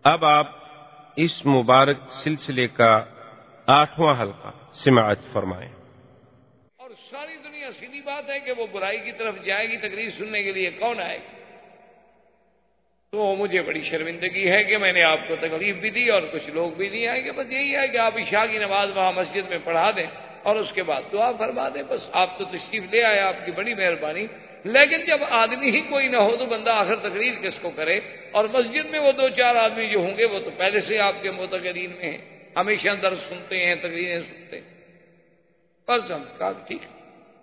اب آپ اس مبارک سلسلے کا 8واں حلقہ سماعت فرمائیں۔ اور ساری دنیا سیدھی بات ہے کہ وہ برائی کی طرف جائے گی، تقریر سننے کے لیے کون آئے گا؟ تو مجھے بڑی شرمندگی ہے کہ میں نے آپ کو تکلیف بھی دی اور کچھ لوگ بھی نہیں آئے گے۔ بس یہی ہے کہ آپ عشاء کی نماز وہاں مسجد میں پڑھا دیں اور اس کے بعد دعا فرما دیں۔ بس آپ تو تشریف لے آئے، آپ کی بڑی مہربانی۔ لیکن جب آدمی ہی کوئی نہ ہو تو بندہ آخر تقریر کس کو کرے؟ اور مسجد میں وہ 2-4 آدمی جو ہوں گے وہ تو پہلے سے آپ کے معتقدین میں ہیں، ہمیشہ درس سنتے ہیں، تقریریں سنتے ہیں۔ بس ہم کہا ٹھیک ہے،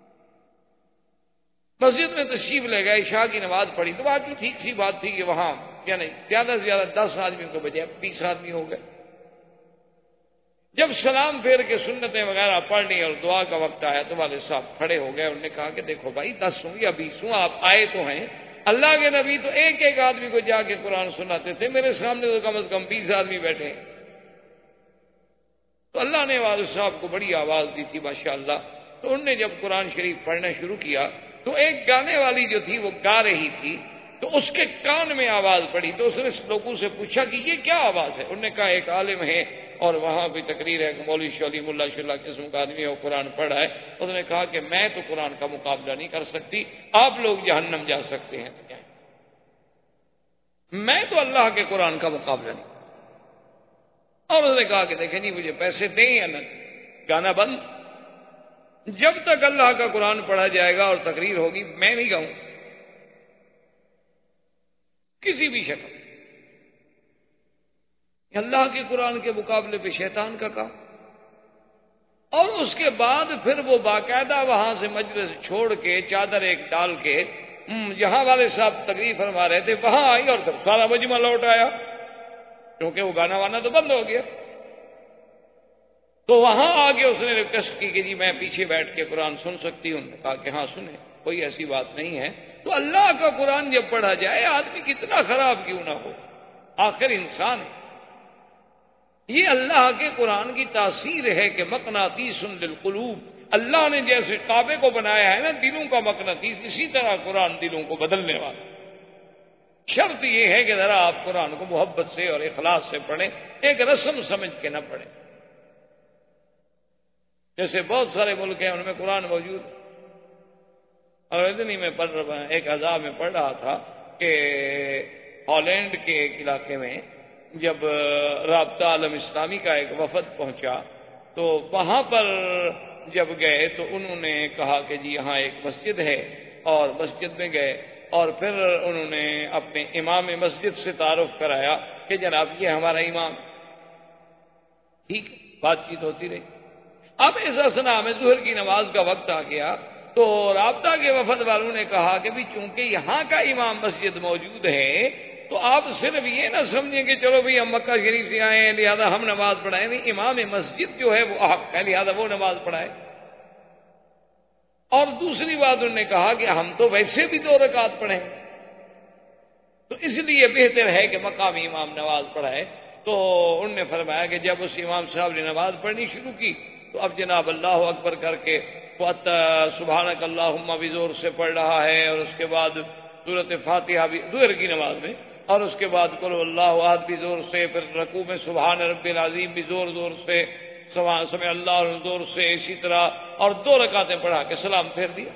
مسجد میں تشریف لے گئے، عشاء کی نماز پڑھی تو باقی ٹھیک سی بات تھی کہ وہاں یعنی زیادہ سے زیادہ 10 آدمیوں کے بجائے 20 آدمی ہو گئے۔ جب سلام پھیر کے سنتیں وغیرہ پڑھ لی اور دعا کا وقت آیا تو والد صاحب کھڑے ہو گئے۔ انہوں نے کہا کہ دیکھو بھائی 10 ہوں یا 20 ہوں، آپ آئے تو ہیں، اللہ کے نبی تو ایک آدمی کو جا کے قرآن سناتے تھے، میرے سامنے تو کم از کم 20 آدمی بیٹھے ہیں۔ تو اللہ نے والد صاحب کو بڑی آواز دی تھی ماشاءاللہ۔ تو انہوں نے جب قرآن شریف پڑھنا شروع کیا تو ایک گانے والی جو تھی وہ گا رہی تھی، تو اس کے کان میں آواز پڑی تو اس نے لوگوں سے پوچھا کہ یہ کیا آواز ہے؟ انہوں نے کہا ایک عالم ہے اور وہاں کوئی تقریر ہے، مولوی شولی ملا شلا قسم کا آدمی ہے، وہ قرآن پڑھ رہا ہے۔ اس نے کہا کہ میں تو قرآن کا مقابلہ نہیں کر سکتی، آپ لوگ جہنم جا سکتے ہیں تو کیا، میں تو اللہ کے قرآن کا مقابلہ نہیں۔ اور اس نے کہا کہ دیکھیں جی مجھے پیسے دیں یا نہ، گانا بند، جب تک اللہ کا قرآن پڑھا جائے گا اور تقریر ہوگی میں نہیں گاؤں کسی بھی شکل۔ اللہ کے قرآن کے مقابلے پہ شیطان کا کام۔ اور اس کے بعد پھر وہ باقاعدہ وہاں سے مجلس چھوڑ کے چادر ایک ڈال کے جہاں والے صاحب تقریر فرما رہے تھے وہاں آئی اور پھر سارا مجمع لوٹ آیا، کیونکہ وہ گانا وانا تو بند ہو گیا۔ تو وہاں آگے اس نے ریکویسٹ کی کہ جی میں پیچھے بیٹھ کے قرآن سن سکتی ہوں؟ کہا کہ ہاں سنیں، کوئی ایسی بات نہیں ہے۔ تو اللہ کا قرآن جب پڑھا جائے آدمی کتنا خراب کیوں نہ ہو، آخر انسان ہے۔ یہ اللہ کے قرآن کی تاثیر ہے کہ مقناطیس للقلوب، اللہ نے جیسے کعبے کو بنایا ہے نا دلوں کا مقناطیس، اسی طرح قرآن دلوں کو بدلنے والا۔ شرط یہ ہے کہ ذرا آپ قرآن کو محبت سے اور اخلاص سے پڑھیں، ایک رسم سمجھ کے نہ پڑھیں۔ جیسے بہت سارے ملک ہیں ان میں قرآن موجود ہے، اور اتنی میں پڑھ رہا ایک عذاب میں پڑھ رہا تھا کہ ہالینڈ کے ایک علاقے میں جب رابطہ عالم اسلامی کا ایک وفد پہنچا تو وہاں پر جب گئے تو انہوں نے کہا کہ جی یہاں ایک مسجد ہے، اور مسجد میں گئے اور پھر انہوں نے اپنے امام مسجد سے تعارف کرایا کہ جناب یہ ہمارا امام۔ ٹھیک بات چیت ہوتی رہی۔ اب اس اثنا میں ظہر کی نماز کا وقت آ گیا تو رابطہ کے وفد والوں نے کہا کہ بھی چونکہ یہاں کا امام مسجد موجود ہے تو آپ صرف یہ نہ سمجھیں کہ چلو بھئی ہم مکہ شریف سے آئے ہیں لہذا ہم نماز پڑھائیں، نہیں، امام مسجد جو ہے وہ حق ہے لہذا وہ نماز پڑھائے۔ اور دوسری بات انہوں نے کہا کہ ہم تو ویسے بھی 2 رکعت پڑھیں تو اس لیے بہتر ہے کہ مقامی امام نماز پڑھائے۔ تو انہوں نے فرمایا کہ جب اس امام صاحب نے نماز پڑھنی شروع کی تو اب جناب اللہ اکبر کر کے وہ سبحانک اللہم بھی زور سے پڑھ رہا ہے، اور اس کے بعد سورۃ فاتحہ بھی ظہر کی نماز میں، اور اس کے بعد قل اللہ احد بھی زور سے، پھر رکوع میں سبحان رب العظیم بھی زور زور سے، سمع اللہ زور سے، اسی طرح، اور 2 رکعتیں پڑھا کے سلام پھیر دیا۔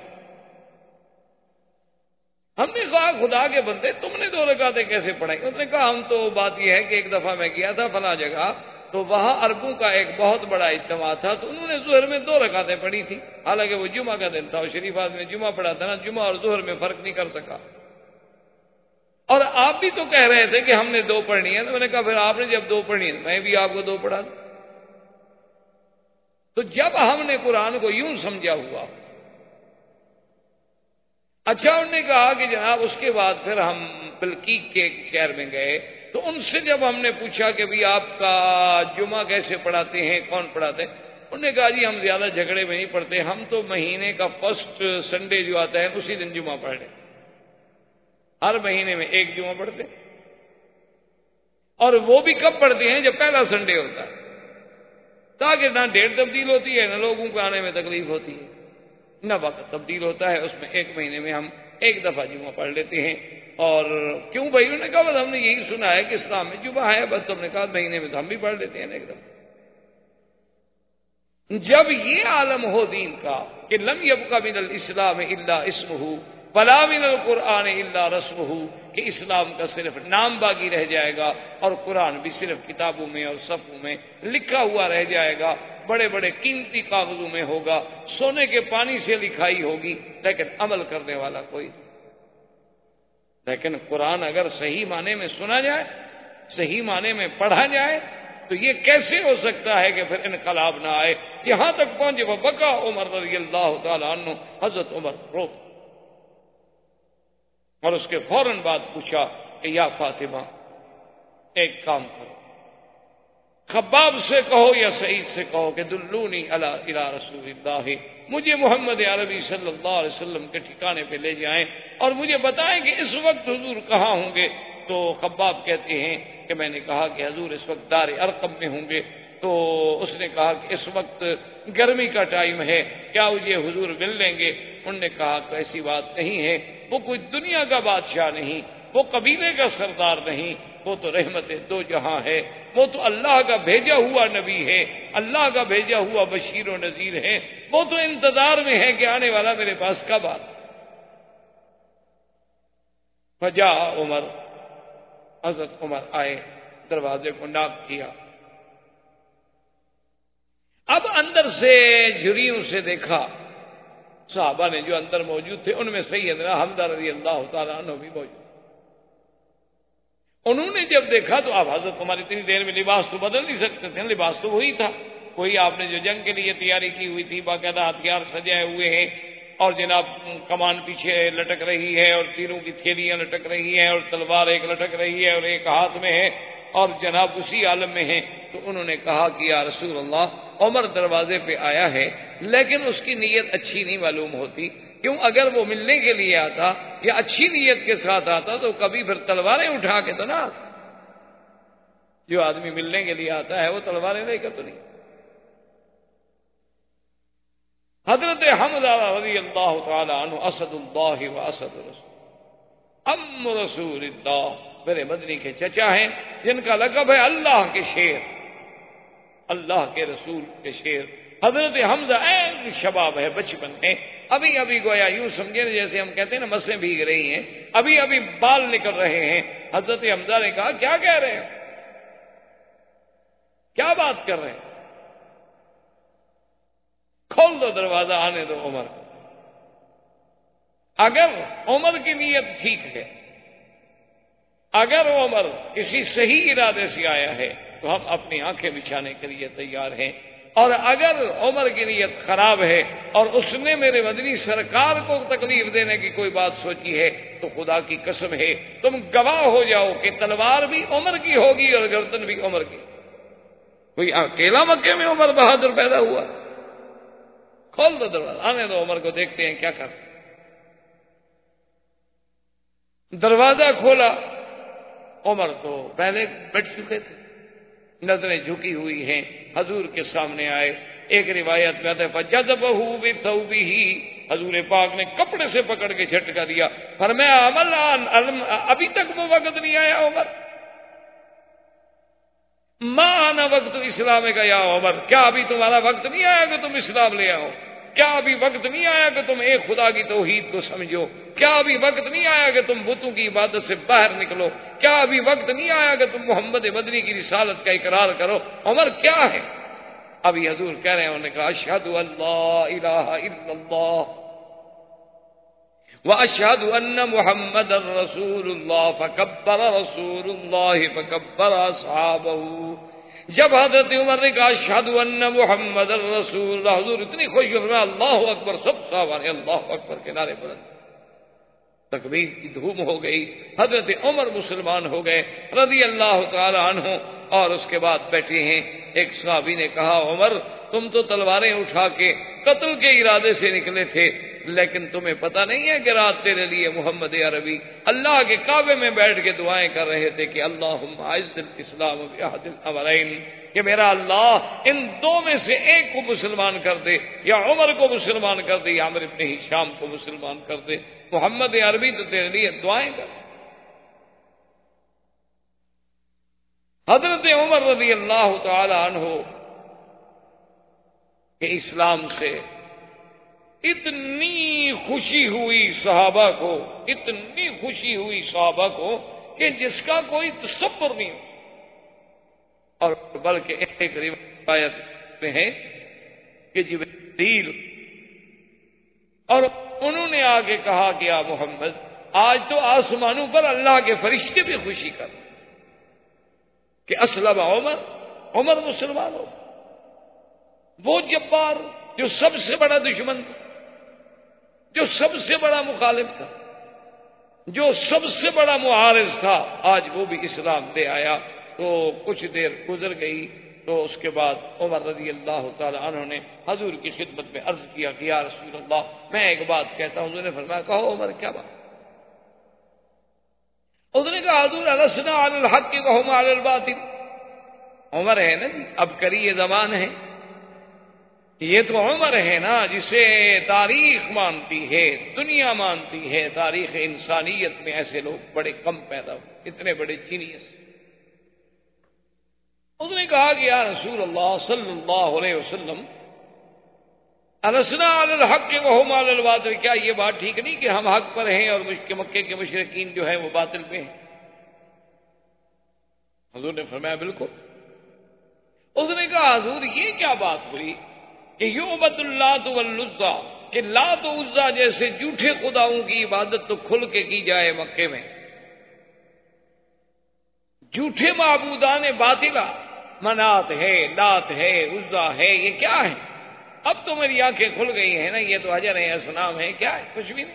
ہم نے کہا خدا کے بندے تم نے 2 رکعتیں کیسے پڑھائی؟ اس نے کہا ہم تو بات یہ ہے کہ ایک دفعہ میں گیا تھا فلاں جگہ تو وہاں عربوں کا ایک بہت بڑا اجتماع تھا تو انہوں نے ظہر میں 2 رکعتیں پڑھی تھی، حالانکہ وہ جمعہ کا دن تھا، اور شریف آدمی نے جمعہ پڑھا تھا نا، جمعہ اور ظہر میں فرق نہیں کر سکا۔ اور آپ بھی تو کہہ رہے تھے کہ ہم نے 2 پڑھنی ہے، تو میں نے کہا پھر آپ نے جب 2 پڑھنی ہے میں بھی آپ کو 2 پڑھا دوں۔ تو جب ہم نے قرآن کو یوں سمجھا ہوا، اچھا انہوں نے کہا کہ جناب اس کے بعد پھر ہم بلقیق کے شہر میں گئے تو ان سے جب ہم نے پوچھا کہ بھی آپ کا جمعہ کیسے پڑھاتے ہیں، کون پڑھاتے ہیں، انہوں نے کہا جی ہم زیادہ جھگڑے میں نہیں پڑھتے، ہم تو مہینے کا فرسٹ سنڈے جو آتا ہے اسی دن جمعہ پڑھ رہے، ہر مہینے میں 1 جمعہ پڑھتے، اور وہ بھی کب پڑھتے ہیں جب پہلا سنڈے ہوتا ہے، تاکہ نہ ڈیٹ تبدیل ہوتی ہے نہ لوگوں کو آنے میں تکلیف ہوتی ہے، نہ وقت تبدیل ہوتا ہے، اس میں 1 مہینے میں ہم 1 دفعہ جمعہ پڑھ لیتے ہیں۔ اور کیوں بھائی؟ انہوں نے کہا بس ہم نے یہی سنا ہے کہ اسلام میں جمعہ ہے، بس تم نے کہا مہینے میں تو ہم بھی پڑھ لیتے ہیں ایک دم۔ جب یہ عالم ہو دین کا کہ لم یبق من الاسلام الا اسمہ ولا من القرآن الا رسمہ، کہ اسلام کا صرف نام باقی رہ جائے گا اور قرآن بھی صرف کتابوں میں اور صفوں میں لکھا ہوا رہ جائے گا، بڑے بڑے قیمتی کاغذوں میں ہوگا، سونے کے پانی سے لکھائی ہوگی، لیکن عمل کرنے والا کوئی نہیں۔ لیکن قرآن اگر صحیح معنی میں سنا جائے، صحیح معنی میں پڑھا جائے، تو یہ کیسے ہو سکتا ہے کہ پھر انقلاب نہ آئے؟ یہاں تک پہنچے وہ بکا عمر رضی اللہ تعالی عنہ، حضرت عمر رو، اور اس کے فوراً بعد پوچھا کہ یا فاطمہ ایک کام کرو، خباب سے کہو یا سعید سے کہو کہ دلونی الی رسول اللہ، مجھے محمد عربی صلی اللہ علیہ وسلم کے ٹھکانے پہ لے جائیں اور مجھے بتائیں کہ اس وقت حضور کہاں ہوں گے۔ تو خباب کہتے ہیں کہ میں نے کہا کہ حضور اس وقت دار ارقم میں ہوں گے۔ تو اس نے کہا کہ اس وقت گرمی کا ٹائم ہے، کیا مجھے حضور مل لیں گے؟ انہوں نے کہا کہ ایسی بات نہیں ہے، وہ کوئی دنیا کا بادشاہ نہیں، وہ قبیلے کا سردار نہیں، وہ تو رحمت دو جہاں ہے، وہ تو اللہ کا بھیجا ہوا نبی ہے، اللہ کا بھیجا ہوا بشیر و نذیر ہے، وہ تو انتظار میں ہے کہ آنے والا میرے پاس کب آ۔ فجاء عمر، حضرت عمر آئے، دروازے کو ناک کیا، اب اندر سے جھریوں سے دیکھا، صحابہ نے جو اندر موجود تھے ان میں سیدنا حمزہ رضی اللہ تعالیٰ عنہ بھی موجود۔ انہوں نے جب دیکھا تو اب حضرت عمر اتنی دیر میں لباس تو بدل نہیں سکتے تھے، لباس تو وہی تھا، وہی آپ نے جو جنگ کے لیے تیاری کی ہوئی تھی، باقاعدہ ہتھیار سجائے ہوئے ہیں، اور جناب کمان پیچھے لٹک رہی ہے اور تیروں کی تھیلیاں لٹک رہی ہیں اور تلوار ایک لٹک رہی ہے اور ایک ہاتھ میں ہے، اور جناب اسی عالم میں ہیں۔ تو انہوں نے کہا کہ یا رسول اللہ، عمر دروازے پہ آیا ہے لیکن اس کی نیت اچھی نہیں معلوم ہوتی، کیوں اگر وہ ملنے کے لیے آتا یا اچھی نیت کے ساتھ آتا تو کبھی پھر تلواریں اٹھا کے تو نہ آتا، جو آدمی ملنے کے لیے آتا ہے وہ تلواریں لے کر تو نہیں۔ حضرت حمزہ رضی اللہ تعالی عنہ اسد اللہ و اسد رسول، ام رسول اللہ، میرے مدنی کے چچا ہیں جن کا لقب ہے اللہ کے شیر، اللہ کے رسول کے شیر۔ حضرت حمزہ این شباب ہے، بچپن ہے، ابھی ابھی گویا یوں سمجھے جیسے ہم کہتے ہیں نا مسیں بھیگ رہی ہیں، ابھی ابھی بال نکل رہے ہیں۔ حضرت حمزہ نے کہا کیا کہہ رہے ہیں، کیا بات کر رہے ہیں؟ کھول دو دروازہ، آنے دو عمر کو۔ اگر عمر کی نیت ٹھیک ہے، اگر عمر کسی صحیح ارادے سے آیا ہے تو ہم اپنی آنکھیں بچھانے کے لیے تیار ہیں، اور اگر عمر کی نیت خراب ہے اور اس نے میرے مدنی سرکار کو تکلیف دینے کی کوئی بات سوچی ہے تو خدا کی قسم ہے تم گواہ ہو جاؤ کہ تلوار بھی عمر کی ہوگی اور گردن بھی عمر کی۔ کوئی اکیلا مکے میں عمر بہادر پیدا ہوا؟ کھول دو دروازہ، آنے دو عمر کو، دیکھتے ہیں کیا کرتے۔ دروازہ کھولا، عمر تو پہلے بیٹھ چکے تھے، نظریں جھکی ہوئی ہیں، حضور کے سامنے آئے۔ ایک روایت میں آتا ہے فجذبہ بثوبہ، حضور پاک نے کپڑے سے پکڑ کے جھٹکا دیا، فرمایا ابھی تک وہ وقت نہیں آیا عمر، ما آنا وقت اسلام کا یا عمر، کیا ابھی تمہارا وقت نہیں آیا کہ تم اسلام لے آؤ؟ کیا ابھی وقت نہیں آیا کہ تم ایک خدا کی توحید کو سمجھو؟ کیا ابھی وقت نہیں آیا کہ تم بتوں کی عبادت سے باہر نکلو؟ کیا ابھی وقت نہیں آیا کہ تم محمد مدنی کی رسالت کا اقرار کرو؟ عمر کیا ہے؟ ابھی حضور کہہ رہے ہیں، انہوں نے کہا اشہد ان لا الہ الا اللہ واشہد ان محمد رسول اللہ، فکبر رسول اللہ فکبر اصحابہ۔ جب حضرت عمر نے کہا اشہد ان محمد رسول اللہ، حضور اتنی خوشی ہوئی، اللہ اکبر، سب صحابہ نے اللہ اکبر کے نعرے بلند، تکبیر کی دھوم ہو گئی، حضرت عمر مسلمان ہو گئے رضی اللہ تعالی عنہ۔ اور اس کے بعد بیٹھے ہیں، ایک صحابی نے کہا عمر تم تو تلواریں اٹھا کے قتل کے ارادے سے نکلے تھے، لیکن تمہیں پتہ نہیں ہے کہ رات تیرے لیے محمد عربی اللہ کے کعبے میں بیٹھ کے دعائیں کر رہے تھے کہ اللہم اعز الاسلام باحد الامرین، کہ میرا اللہ ان دو میں سے ایک کو مسلمان کر دے، یا عمر کو مسلمان کر دے یا عمرو بن ہشام کو مسلمان کر دے، محمد عربی تو تیرے لیے دعائیں کر۔ حضرت عمر رضی اللہ تعالی عنہ کہ اسلام سے اتنی خوشی ہوئی صحابہ کو، اتنی خوشی ہوئی صحابہ کو کہ جس کا کوئی تصور نہیں ہو، اور بلکہ ایک روایت میں ہے کہ جبریل اور انہوں نے آگے کہا کہ یا محمد آج تو آسمانوں پر اللہ کے فرشتے بھی خوشی کر کہ اسلم عمر مسلمان ہو۔ وہ جبار جو سب سے بڑا دشمن تھا، جو سب سے بڑا مخالف تھا، جو سب سے بڑا معارض تھا، آج وہ بھی اسلام لے آیا۔ تو کچھ دیر گزر گئی تو اس کے بعد عمر رضی اللہ تعالی عنہ نے حضور کی خدمت میں عرض کیا کہ یا رسول اللہ میں ایک بات کہتا ہوں۔ حضور نے فرمایا کہو عمر کیا بات؟ حضور نے کہا حضور السنا علی الحق وهم علی الباطل۔ عمر ہے نا جی، اب کری یہ زبان ہے، یہ تو عمر ہے نا جسے تاریخ مانتی ہے، دنیا مانتی ہے۔ تاریخ انسانیت میں ایسے لوگ بڑے کم پیدا ہوئے، اتنے بڑے جینیس۔ اس نے کہا کہ یا رسول اللہ صلی اللہ علیہ وسلم السنا علی الحق وهم علی الباطل، کیا یہ بات ٹھیک نہیں کہ ہم حق پر ہیں اور مکے کے مشرکین جو ہیں وہ باطل پہ ہیں؟ حضور نے فرمایا بالکل۔ اس نے کہا حضور یہ کیا بات ہوئی کہ یعبد اللات والعزیٰ، کہ لات و عزیٰ جیسے جھوٹے خداؤں کی عبادت تو کھل کے کی جائے مکے میں، جھوٹے معبودان باطلہ، منات ہے، لات ہے، عزیٰ ہے، یہ کیا ہے؟ اب تو میری آنکھیں کھل گئی ہیں نا، یہ تو حجر ہے، اصنام ہے، کیا ہے؟ کچھ بھی نہیں۔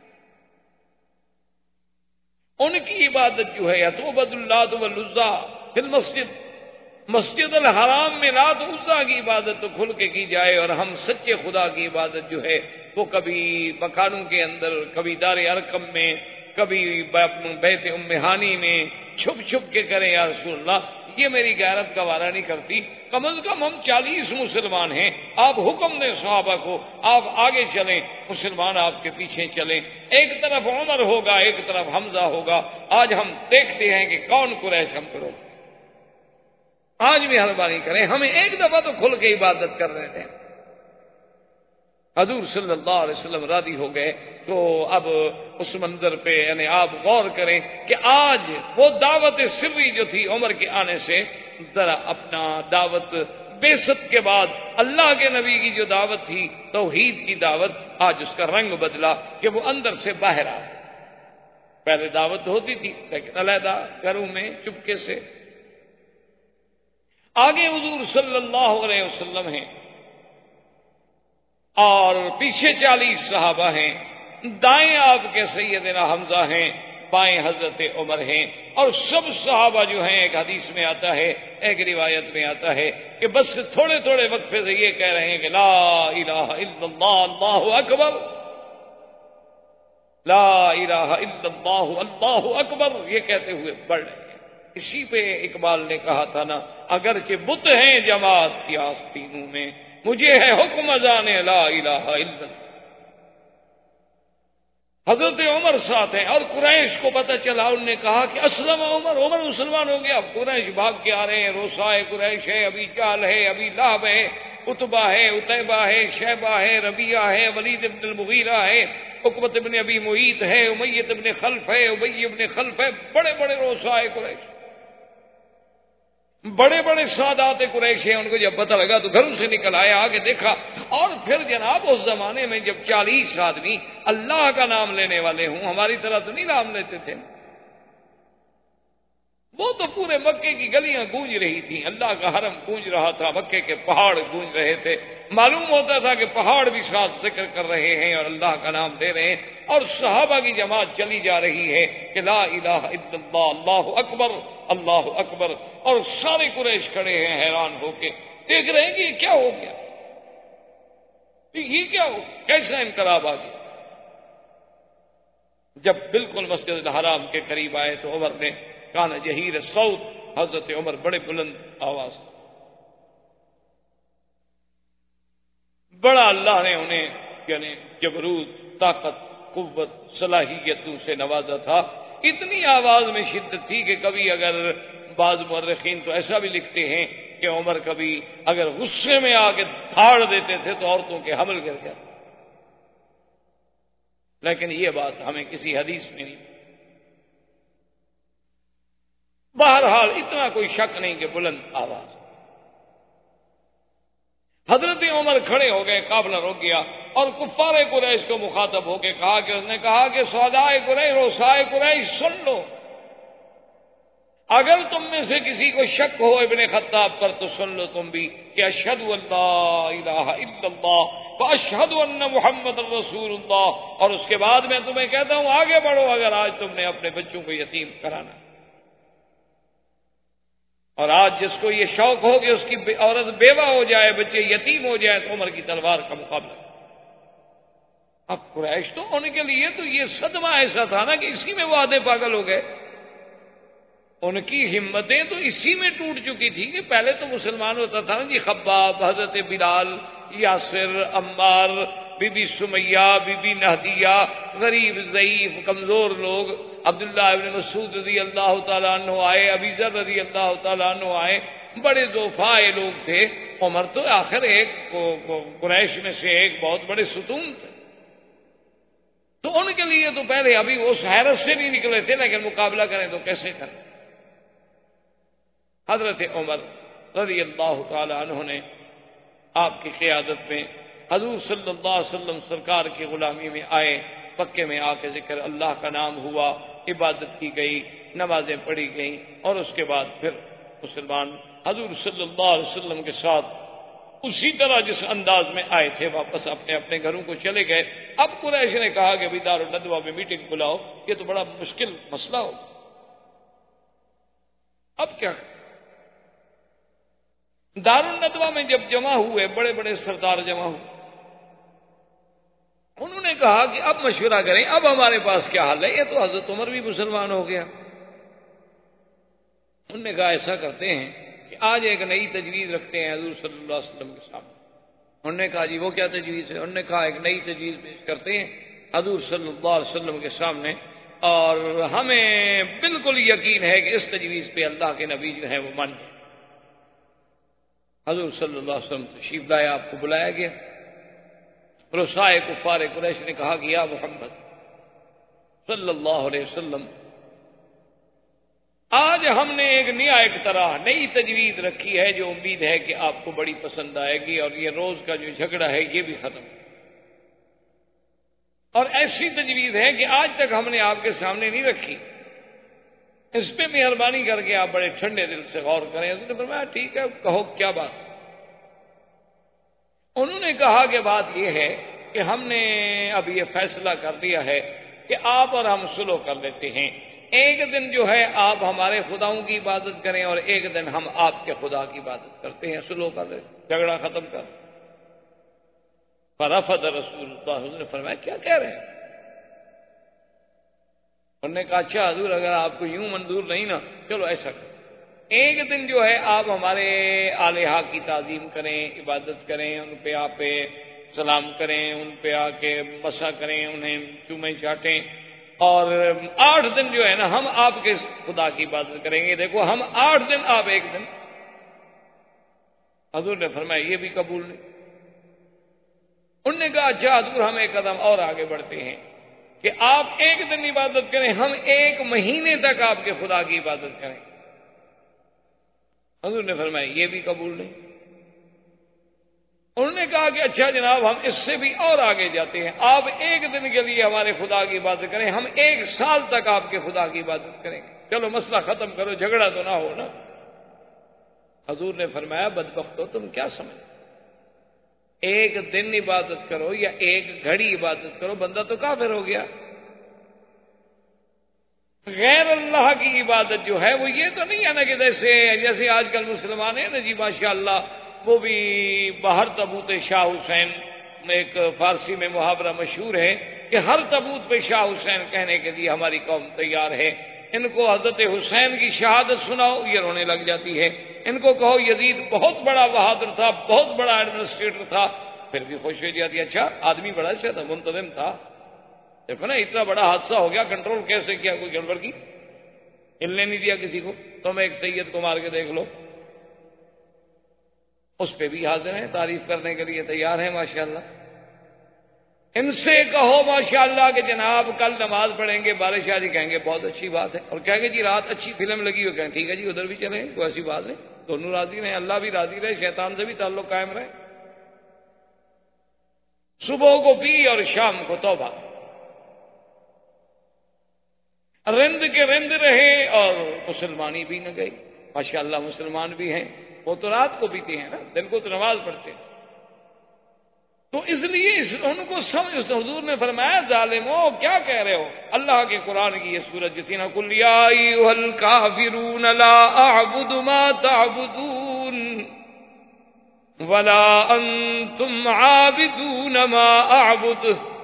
ان کی عبادت جو ہے یعبد اللات والعزیٰ فی المسجد، مسجد الحرام میں لات و عزیٰ کی عبادت تو کھل کے کی جائے، اور ہم سچے خدا کی عبادت جو ہے وہ کبھی مکانوں کے اندر، کبھی دار ارقم میں، کبھی بیت ام ہانی میں چھپ چھپ کے کریں یا رسول اللہ، یہ میری غیرت گوارا نہیں کرتی۔ کم از کم ہم 40 مسلمان ہیں، آپ حکم دیں صحابہ کو، آپ آگے چلیں، مسلمان آپ کے پیچھے چلیں، ایک طرف عمر ہوگا، ایک طرف حمزہ ہوگا۔ آج ہم دیکھتے ہیں کہ کون قریش ہم کرو، آج بھی مہربانی کریں، ہمیں ایک دفعہ تو کھل کے عبادت کر رہے تھے۔ حضور صلی اللہ علیہ وسلم راضی ہو گئے۔ تو اب اس منظر پہ یعنی آپ غور کریں کہ آج وہ دعوت سری جو تھی عمر کے آنے سے، ذرا اپنا دعوت بعثت کے بعد اللہ کے نبی کی جو دعوت تھی توحید کی دعوت، آج اس کا رنگ بدلا کہ وہ اندر سے باہر آ۔ پہلے دعوت ہوتی تھی لیکن علیحدہ گھروں میں چپکے سے۔ آگے حضور صلی اللہ علیہ وسلم ہیں اور پیچھے 40 صحابہ ہیں، دائیں آپ کے سیدنا حمزہ ہیں، بائیں حضرت عمر ہیں، اور سب صحابہ جو ہیں، ایک حدیث میں آتا ہے، ایک روایت میں آتا ہے کہ بس تھوڑے تھوڑے وقفے سے یہ کہہ رہے ہیں کہ لا الہ الا اللہ اللہ اکبر، لا الہ الا اللہ اللہ اکبر، یہ کہتے ہوئے بڑھ رہے ہیں۔ اسی پہ اقبال نے کہا تھا نا، اگرچہ بت ہیں جماعت کی آستینوں میں، مجھے ہے حکم اذان لا الہ الا اللہ۔ حضرت عمر ساتھ ہیں، اور قریش کو پتہ چلا، انہوں نے کہا کہ اسلم عمر، عمر مسلمان ہو گیا۔ اب قریش بھاگ کے آ رہے ہیں، روسائے قریش ہے، ابی جہل ہے، ابی لہب ہے، عتبہ ہے، عتیبہ ہے، شیبہ ہے، ربیعہ ہے، ولید بن المغیرہ ہے، عقبۃ بن ابی معیط ہے، امیہ بن خلف ہے، ابی بن خلف ہے، بڑے بڑے روسائے قریش، بڑے بڑے سادات قریش ہیں۔ ان کو جب پتہ لگا تو گھروں سے نکل آیا، آگے دیکھا، اور پھر جناب اس زمانے میں جب 40 آدمی اللہ کا نام لینے والے ہوں، ہماری طرح تو نہیں نام لیتے تھے، وہ تو پورے مکے کی گلیاں گونج رہی تھیں، اللہ کا حرم گونج رہا تھا، مکے کے پہاڑ گونج رہے تھے، معلوم ہوتا تھا کہ پہاڑ بھی ساتھ ذکر کر رہے ہیں اور اللہ کا نام لے رہے ہیں، اور صحابہ کی جماعت چلی جا رہی ہے کہ لا الہ الا اللہ اللہ اکبر اللہ اکبر، اور سارے قریش کھڑے ہیں حیران ہو کے، دیکھ رہے ہیں کہ یہ کیا ہو گیا، یہ کیا ہو، کیسا انقلاب آ گیا۔ جب بالکل مسجد الحرام کے قریب آئے تو عمر نے کانا جہیر صوت، حضرت عمر بڑے بلند آواز، بڑا اللہ نے انہیں یعنی جبروت، طاقت، قوت، صلاحیتوں سے نوازا تھا، اتنی آواز میں شدت تھی کہ کبھی اگر بعض مورخین تو ایسا بھی لکھتے ہیں کہ عمر کبھی اگر غصے میں آ کے دھاڑ دیتے تھے تو عورتوں کے حمل گر جاتے، لیکن یہ بات ہمیں کسی حدیث میں نہیں۔ بہرحال اتنا کوئی شک نہیں کہ بلند آواز۔ حضرت عمر کھڑے ہو گئے، قافلہ رک گیا، اور کفار قریش کو مخاطب ہو کے کہا کہ اس نے کہا کہ سودائے قریش، روسائے قریش، سن لو، اگر تم میں سے کسی کو شک ہو ابن خطاب پر تو سن لو تم بھی کہ اشہد ان لا الہ الا اللہ واشہد ان محمد رسول اللہ، اور اس کے بعد میں تمہیں کہتا ہوں آگے بڑھو اگر آج تم نے اپنے بچوں کو یتیم کرانا، اور آج جس کو یہ شوق ہو کہ اس کی عورت بیوہ ہو جائے، بچے یتیم ہو جائے، تو عمر کی تلوار کا مقابلہ۔ اب قریش تو ان کے لیے تو یہ صدمہ ایسا تھا نا کہ اسی میں وہ آدھے پاگل ہو گئے، ان کی ہمتیں تو اسی میں ٹوٹ چکی تھی کہ پہلے تو مسلمان ہوتا تھا نا جی، خباب، حضرت بلال، یاسر، عمار، بی بی سمیہ، بی بی نہدیہ، غریب ضعیف کمزور لوگ، عبداللہ ابن مسعود رضی اللہ تعالیٰ عنہ آئے، ابی ذر رضی اللہ تعالیٰ عنہ آئے، بڑے ضعفاء لوگ تھے۔ عمر تو آخر ایک قریش میں سے ایک بہت بڑے ستون تھے، تو ان کے لیے تو پہلے ابھی وہ اس حیرت سے نہیں نکلے تھے، لیکن مقابلہ کریں تو کیسے کریں۔ حضرت عمر رضی اللہ تعالی عنہ نے آپ کی قیادت میں حضور صلی اللہ علیہ وسلم سرکار کی غلامی میں آئے، مکے میں آ کے ذکر اللہ کا نام ہوا، عبادت کی گئی، نمازیں پڑھی گئیں، اور اس کے بعد پھر مسلمان حضور صلی اللہ علیہ وسلم کے ساتھ اسی طرح جس انداز میں آئے تھے واپس اپنے اپنے گھروں کو چلے گئے۔ اب قریش نے کہا کہ بھی دار الندوہ میں میٹنگ بلاؤ، یہ تو بڑا مشکل مسئلہ ہو، اب کیا؟ دار الندوہ میں جب جمع ہوئے، بڑے بڑے سردار جمع ہوئے، انہوں نے کہا کہ اب مشورہ کریں، اب ہمارے پاس کیا حل ہے، یہ تو حضرت عمر بھی مسلمان ہو گیا۔ انہوں نے کہا ایسا کرتے ہیں کہ آج ایک نئی تجویز رکھتے ہیں حضور صلی اللہ علیہ وسلم کے سامنے۔ انہوں نے کہا جی وہ کیا تجویز ہے؟ انہوں نے کہا ایک نئی تجویز پیش کرتے ہیں حضور صلی اللہ علیہ وسلم کے سامنے، اور ہمیں بالکل یقین ہے کہ اس تجویز پہ اللہ کے نبی جو ہیں وہ مان جائیں۔ حضور صلی اللہ علیہ وسلم تشریف لائے، آپ کو بلایا گیا۔ رؤسائے کفار قریش نے کہا کہ یا محمد صلی اللہ علیہ وسلم، آج ہم نے ایک نیا اقتراح، نئی تجویز رکھی ہے جو امید ہے کہ آپ کو بڑی پسند آئے گی، اور یہ روز کا جو جھگڑا ہے یہ بھی ختم، اور ایسی تجویز ہے کہ آج تک ہم نے آپ کے سامنے نہیں رکھی، اس پہ مہربانی کر کے آپ بڑے ٹھنڈے دل سے غور کریں۔ حضرت نے فرمایا ٹھیک ہے، کہو کیا بات۔ انہوں نے کہا کہ بات یہ ہے کہ ہم نے اب یہ فیصلہ کر دیا ہے کہ آپ اور ہم صلح کر لیتے ہیں، ایک دن جو ہے آپ ہمارے خداؤں کی عبادت کریں، اور ایک دن ہم آپ کے خدا کی عبادت کرتے ہیں، صلح کر لیں، جھگڑا ختم کر۔ فرفض رسول اللہ، حضور نے فرمایا کیا کہہ رہے ہیں؟ انہوں نے کہا اچھا حضور اگر آپ کو یوں منظور نہیں نا، چلو ایسا کریں، ایک دن جو ہے آپ ہمارے آلہہ کی تعظیم کریں، عبادت کریں، ان پہ آپ سلام کریں، ان پہ آ کے مسا کریں، انہیں چومیں چاٹیں، اور 8 دن جو ہے نا ہم آپ کے خدا کی عبادت کریں گے۔ دیکھو ہم 8 دن، آپ ایک دن۔ حضور نے فرمایا یہ بھی قبول نہیں۔ انہوں نے کہا اچھا حضور ہم ایک قدم اور آگے بڑھتے ہیں کہ آپ ایک دن عبادت کریں، ہم 1 مہینے تک آپ کے خدا کی عبادت کریں۔ حضور نے فرمایا یہ بھی قبول نہیں۔ انہوں نے کہا کہ اچھا جناب ہم اس سے بھی اور آگے جاتے ہیں، آپ 1 دن کے لیے ہمارے خدا کی عبادت کریں، ہم 1 سال تک آپ کے خدا کی عبادت کریں گے، چلو مسئلہ ختم کرو، جھگڑا تو نہ ہو نا۔ حضور نے فرمایا بدبختو تم کیا سمجھ، 1 دن عبادت کرو یا 1 گھڑی عبادت کرو، بندہ تو کافر ہو گیا۔ غیر اللہ کی عبادت جو ہے وہ یہ تو نہیں ہے نا کہ جیسے آج کل مسلمان ہیں نا جی ماشاء اللہ، وہ بھی باہر تبوت شاہ حسین، ایک فارسی میں محاورہ مشہور ہے کہ ہر تبوت پہ شاہ حسین کہنے کے لیے ہماری قوم تیار ہے، ان کو حضرت حسین کی شہادت سناؤ یہ رونے لگ جاتی ہے، ان کو کہو یزید بہت بڑا بہادر تھا، بہت بڑا ایڈمنسٹریٹر تھا، پھر بھی خوش ہو جاتی ہے، اچھا آدمی بڑا اچھا تھا، منتظم تھا، دیکھو نا اتنا بڑا حادثہ ہو گیا، کنٹرول کیسے کیا، کوئی گڑبڑ کی؟ ہلنے نہیں دیا کسی کو. تم ایک سید کو مار کے دیکھ لو, اس پہ بھی حاضر ہیں, تعریف کرنے کے لیے تیار ہیں ماشاءاللہ. ان سے کہو ماشاءاللہ کہ جناب کل نماز پڑھیں گے, بارش آ جی, کہیں گے بہت اچھی بات ہے. اور کہیں گے جی رات اچھی فلم لگی ہو, کہیں ٹھیک ہے جی ادھر بھی چلیں, کوئی ایسی بات نہیں, دونوں راضی رہیں, اللہ بھی راضی رہے, شیطان سے بھی تعلق قائم رہے. صبح کو پی اور شام کو توبہ, رند کے رند رہے اور مسلمانی بھی نہ گئی. ماشاءاللہ مسلمان بھی ہیں, وہ تو رات کو پیتے ہیں نا, دن کو تو نماز پڑھتے ہیں. تو اس لیے ان کو سمجھ, حضور نے فرمایا ظالمو کیا کہہ رہے ہو. اللہ کے قرآن کی یہ سورت جو تھی نا, قل یا ایھا الکافرون لا اعبد ما تعبدون ولا انتم عابدون ما اعبد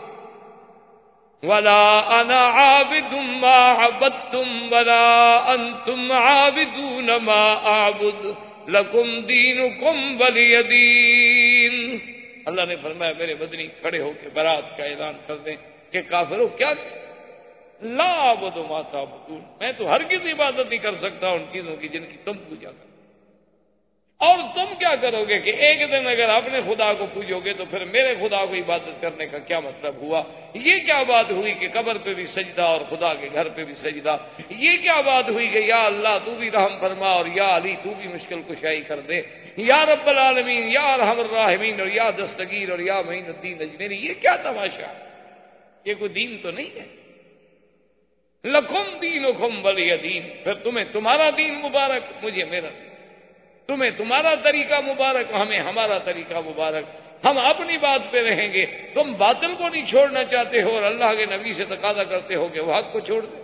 ولا انا عابد ما عبدتم ولا انتم عابدون ما اعبد لکم دینکم ولی دین. اللہ نے فرمایا میرے مدنی کھڑے ہو کے برات کا اعلان کر دیں کہ کافروں کیا لا اعبد ما تعبدون, میں تو ہرگز عبادت نہیں کر سکتا ان چیزوں کی جن کی تم پوجا کرو. اور تم کیا کرو گے کہ ایک دن اگر اپنے خدا کو پوجو گے تو پھر میرے خدا کو عبادت کرنے کا کیا مطلب ہوا. یہ کیا بات ہوئی کہ قبر پہ بھی سجدہ اور خدا کے گھر پہ بھی سجدہ. یہ کیا بات ہوئی کہ یا اللہ تو بھی رحم فرما اور یا علی تو بھی مشکل کشائی کر دے, یا رب العالمین, یا ارحم الراحمین, اور یا دستگیر, اور یا معین الدین اجمیری. یہ کیا تماشا, یہ کوئی دین تو نہیں ہے. لکم دینکم ولی دین, پھر تمہیں تمہارا دین مبارک, مجھے میرا دین. تمہیں تمہارا طریقہ مبارک, ہمیں ہمارا طریقہ مبارک. ہم اپنی بات پہ رہیں گے, تم باطل کو نہیں چھوڑنا چاہتے ہو اور اللہ کے نبی سے تقاضا کرتے ہو کہ وہ حق کو چھوڑ دے.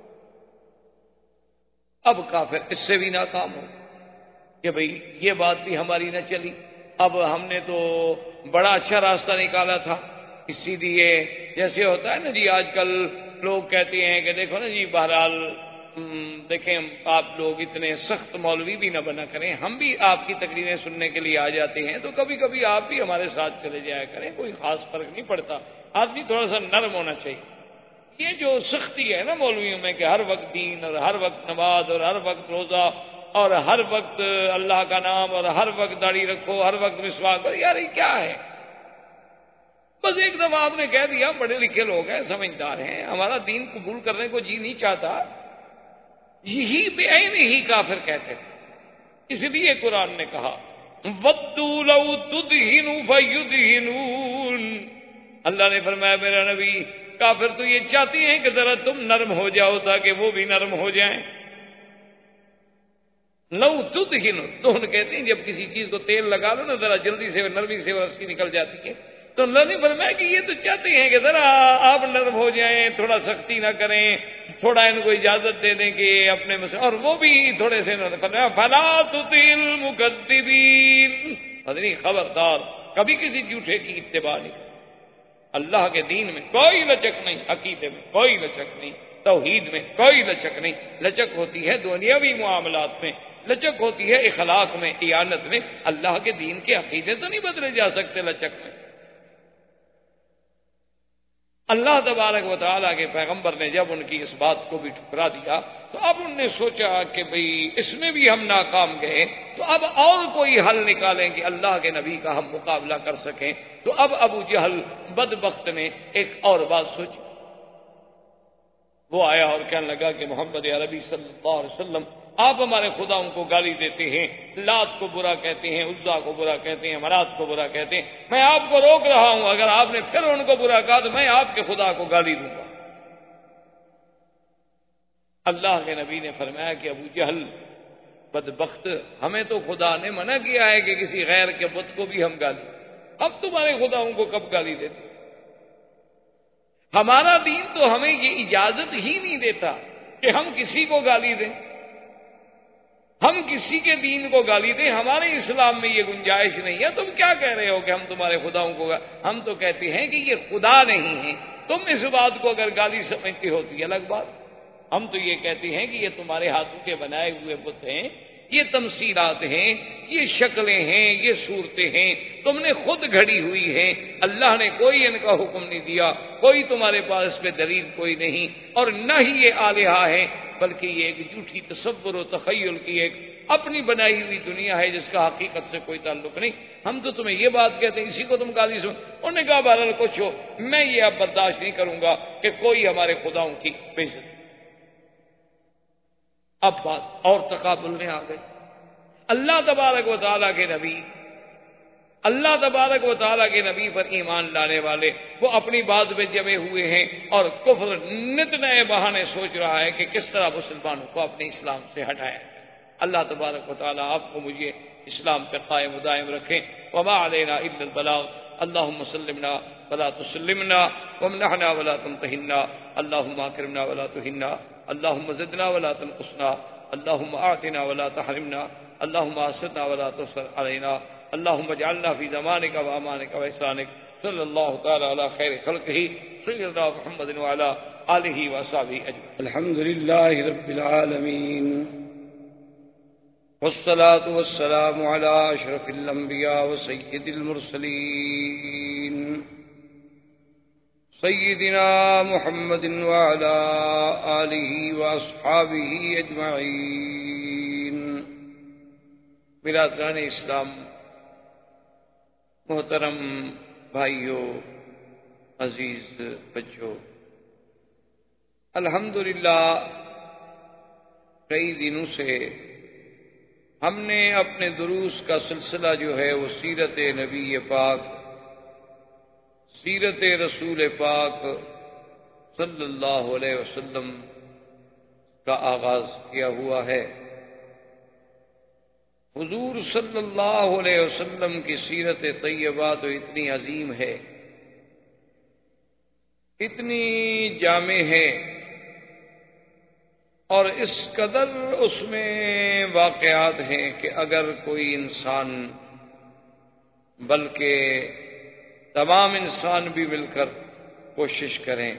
اب کافر اس سے بھی ناکام ہو کہ بھئی یہ بات بھی ہماری نہ چلی. اب ہم نے تو بڑا اچھا راستہ نکالا تھا, اسی لیے جیسے ہوتا ہے نا جی, آج کل لوگ کہتے ہیں کہ دیکھو نا جی, بہرحال دیکھیں آپ لوگ اتنے سخت مولوی بھی نہ بنا کریں, ہم بھی آپ کی تقریریں سننے کے لیے آ جاتے ہیں, تو کبھی کبھی آپ بھی ہمارے ساتھ چلے جایا کریں, کوئی خاص فرق نہیں پڑتا. آدمی تھوڑا سا نرم ہونا چاہیے. یہ جو سختی ہے نا مولویوں میں کہ ہر وقت دین اور ہر وقت نماز اور ہر وقت روزہ اور ہر وقت اللہ کا نام اور ہر وقت داڑھی رکھو, ہر وقت مسواک کرو, یار یہ کیا ہے. بس ایک دفعہ آپ نے کہہ دیا, پڑھے لکھے لوگ ہیں, سمجھدار ہیں, ہمارا دین قبول کرنے کو جی نہیں چاہتا, یہی بے عین ہی کافر کہتے تھے. اس لیے قرآن نے کہا وَدُّوا لَوْ تُدْهِنُوا فَيُدْهِنُونَ. اللہ نے فرمایا میرا نبی, کافر تو یہ چاہتی ہیں کہ ذرا تم نرم ہو جاؤ تاکہ وہ بھی نرم ہو جائیں. لو تدہن, دہن کہتے ہیں جب کسی چیز کو تیل لگا لو نا ذرا جلدی سے نرمی سے رسی نکل جاتی ہے. تو اللہ نے فرمایا کہ یہ تو چاہتے ہیں کہ ذرا آپ نرم ہو جائیں, تھوڑا سختی نہ کریں, تھوڑا ان کو اجازت دے دیں کہ اپنے مسئلے, اور وہ بھی تھوڑے سے فرمایا فلا تطع المکذبین. حضرین خبردار, کبھی کسی جھوٹے کی اتباع نہیں. اللہ کے دین میں کوئی لچک نہیں, عقیدے میں کوئی لچک نہیں, توحید میں کوئی لچک نہیں. لچک ہوتی ہے دنیاوی معاملات میں, لچک ہوتی ہے اخلاق میں, ایانت میں. اللہ کے دین کے عقیدے تو نہیں بدلے جا سکتے لچک میں. اللہ تبارک و تعالیٰ کے پیغمبر نے جب ان کی اس بات کو بھی ٹھکرا دیا تو اب انہوں نے سوچا کہ بھئی اس میں بھی ہم ناکام گئے, تو اب اور کوئی حل نکالیں کہ اللہ کے نبی کا ہم مقابلہ کر سکیں. تو اب ابو جہل بدبخت نے ایک اور بات سوچی. وہ آیا اور کہنے لگا کہ محمد عربی صلی اللہ علیہ وسلم, آپ ہمارے خداؤں کو گالی دیتے ہیں, لات کو برا کہتے ہیں, عزا کو برا کہتے ہیں, منات کو برا کہتے ہیں. میں آپ کو روک رہا ہوں, اگر آپ نے پھر ان کو برا کہا تو میں آپ کے خدا کو گالی دوں گا. اللہ کے نبی نے فرمایا کہ ابو جہل بدبخت, ہمیں تو خدا نے منع کیا ہے کہ کسی غیر کے بت کو بھی ہم گالی, اب تمہارے خداؤں کو کب گالی دیتے. ہمارا دین تو ہمیں یہ اجازت ہی نہیں دیتا کہ ہم کسی کو گالی دیں, ہم کسی کے دین کو گالی دیں. ہمارے اسلام میں یہ گنجائش نہیں ہے. تم کیا کہہ رہے ہو کہ ہم تمہارے خداؤں کو ہم تو کہتے ہیں کہ یہ خدا نہیں ہے. تم اس بات کو اگر گالی سمجھتی ہوتی الگ بات. ہم تو یہ کہتے ہیں کہ یہ تمہارے ہاتھوں کے بنائے ہوئے بت ہیں, یہ تمثیلات ہیں, یہ شکلیں ہیں, یہ صورتیں ہیں, تم نے خود گھڑی ہوئی ہیں. اللہ نے کوئی ان کا حکم نہیں دیا, کوئی تمہارے پاس اس پہ دلیل کوئی نہیں, اور نہ ہی یہ آلہہ ہیں. بلکہ یہ ایک جھوٹی تصور و تخیل کی ایک اپنی بنائی ہوئی دنیا ہے جس کا حقیقت سے کوئی تعلق نہیں. ہم تو تمہیں یہ بات کہتے ہیں، اسی کو تم قاضی سن. انہوں نے کہا بہرحال کچھ ہو، میں یہ اب برداشت نہیں کروں گا کہ کوئی ہمارے خداؤں کی بےعزتی. اب بات اور تقابل میں آ گئی. اللہ تبارک و تعالیٰ کے نبی، اللہ تبارک و تعالیٰ کے نبی پر ایمان لانے والے وہ اپنی بات پہ جمے ہوئے ہیں، اور کفر نت نئے بہانے سوچ رہا ہے کہ کس طرح مسلمانوں کو اپنے اسلام سے ہٹایا. اللہ تبارک و تعالیٰ آپ کو مجھے اسلام پہ قائم و دائم رکھیں. وما علینا الا البلاغ. اللہم سلمنا ولا تسلمنا، وامنحنا ولا تمتحنا، اللہم اکرمنا ولا تہنا، اللہم زدنا ولا تنقصنا، اللہم اعطنا ولا تحرمنا، اللہم آسرنا ولا تؤثر علینا، اللہم اجعلنا فی زمانک و امانک و احسانک. صلی اللہ تعالی علی خیر خلقہ سیدنا محمد وعلی آلہ وصحبہ اجمعین. الحمد للہ رب العالمین، والصلاة والسلام على أشرف الأنبياء وسيد المرسلين سيدنا محمد وعلى آله وأصحابه أجمعين. برادران اسلام، محترم بھائیو، عزیز بچوں، الحمدللہ کئی دنوں سے ہم نے اپنے دروس کا سلسلہ جو ہے وہ سیرت نبی پاک، سیرت رسول پاک صلی اللہ علیہ وسلم کا آغاز کیا ہوا ہے. حضور صلی اللہ علیہ وسلم کی سیرت طیبہ تو اتنی عظیم ہے، اتنی جامع ہے، اور اس قدر اس میں واقعات ہیں کہ اگر کوئی انسان، بلکہ تمام انسان بھی مل کر کوشش کریں